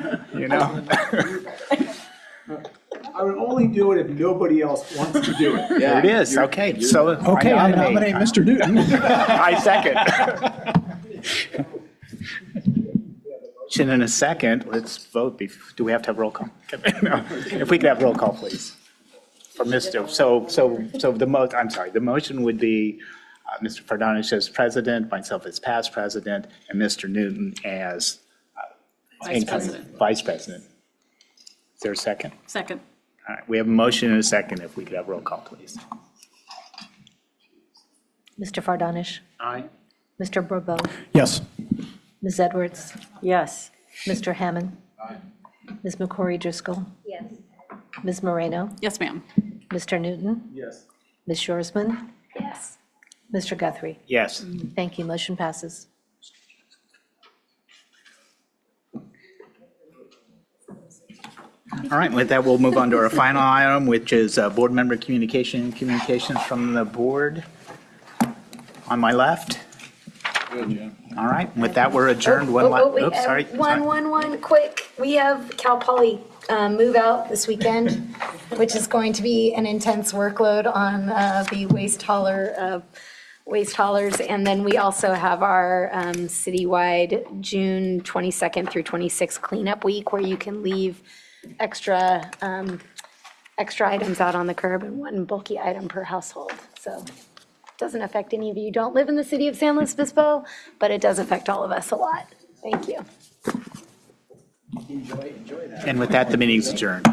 I would only do it if nobody else wants to do it. There it is, okay, so. Okay, I nominate Mr. Newton. I second. Motion and a second, let's vote. Do we have to have roll call? No. If we could have roll call, please. For Mr., the motion would be Mr. Fordanish as president, myself as past president, and Mr. Newton as vice president. Is there a second? Second. All right, we have a motion and a second. If we could have roll call, please. Mr. Fardanish? Aye. Mr. Bourbeau? Yes. Ms. Edwards? Yes. Mr. Hammond? Ms. McCrory Driscoll? Yes. Ms. Moreno? Yes, ma'am. Mr. Newton? Yes. Ms. Shoresman? Yes. Mr. Guthrie? Yes. Thank you. Motion passes. All right, with that, we'll move on to our final item, which is board member communications from the board. On my left. All right, with that, we're adjourned. Oops, sorry. One quick. We have Cal Poly move out this weekend, which is going to be an intense workload on the waste haulers. And then we also have our citywide June 22nd through 26th cleanup week, where you can leave extra items out on the curb and one bulky item per household. So it doesn't affect any of you who don't live in the city of San Luis Obispo, but it does affect all of us a lot. Thank you. And with that, the meeting's adjourned.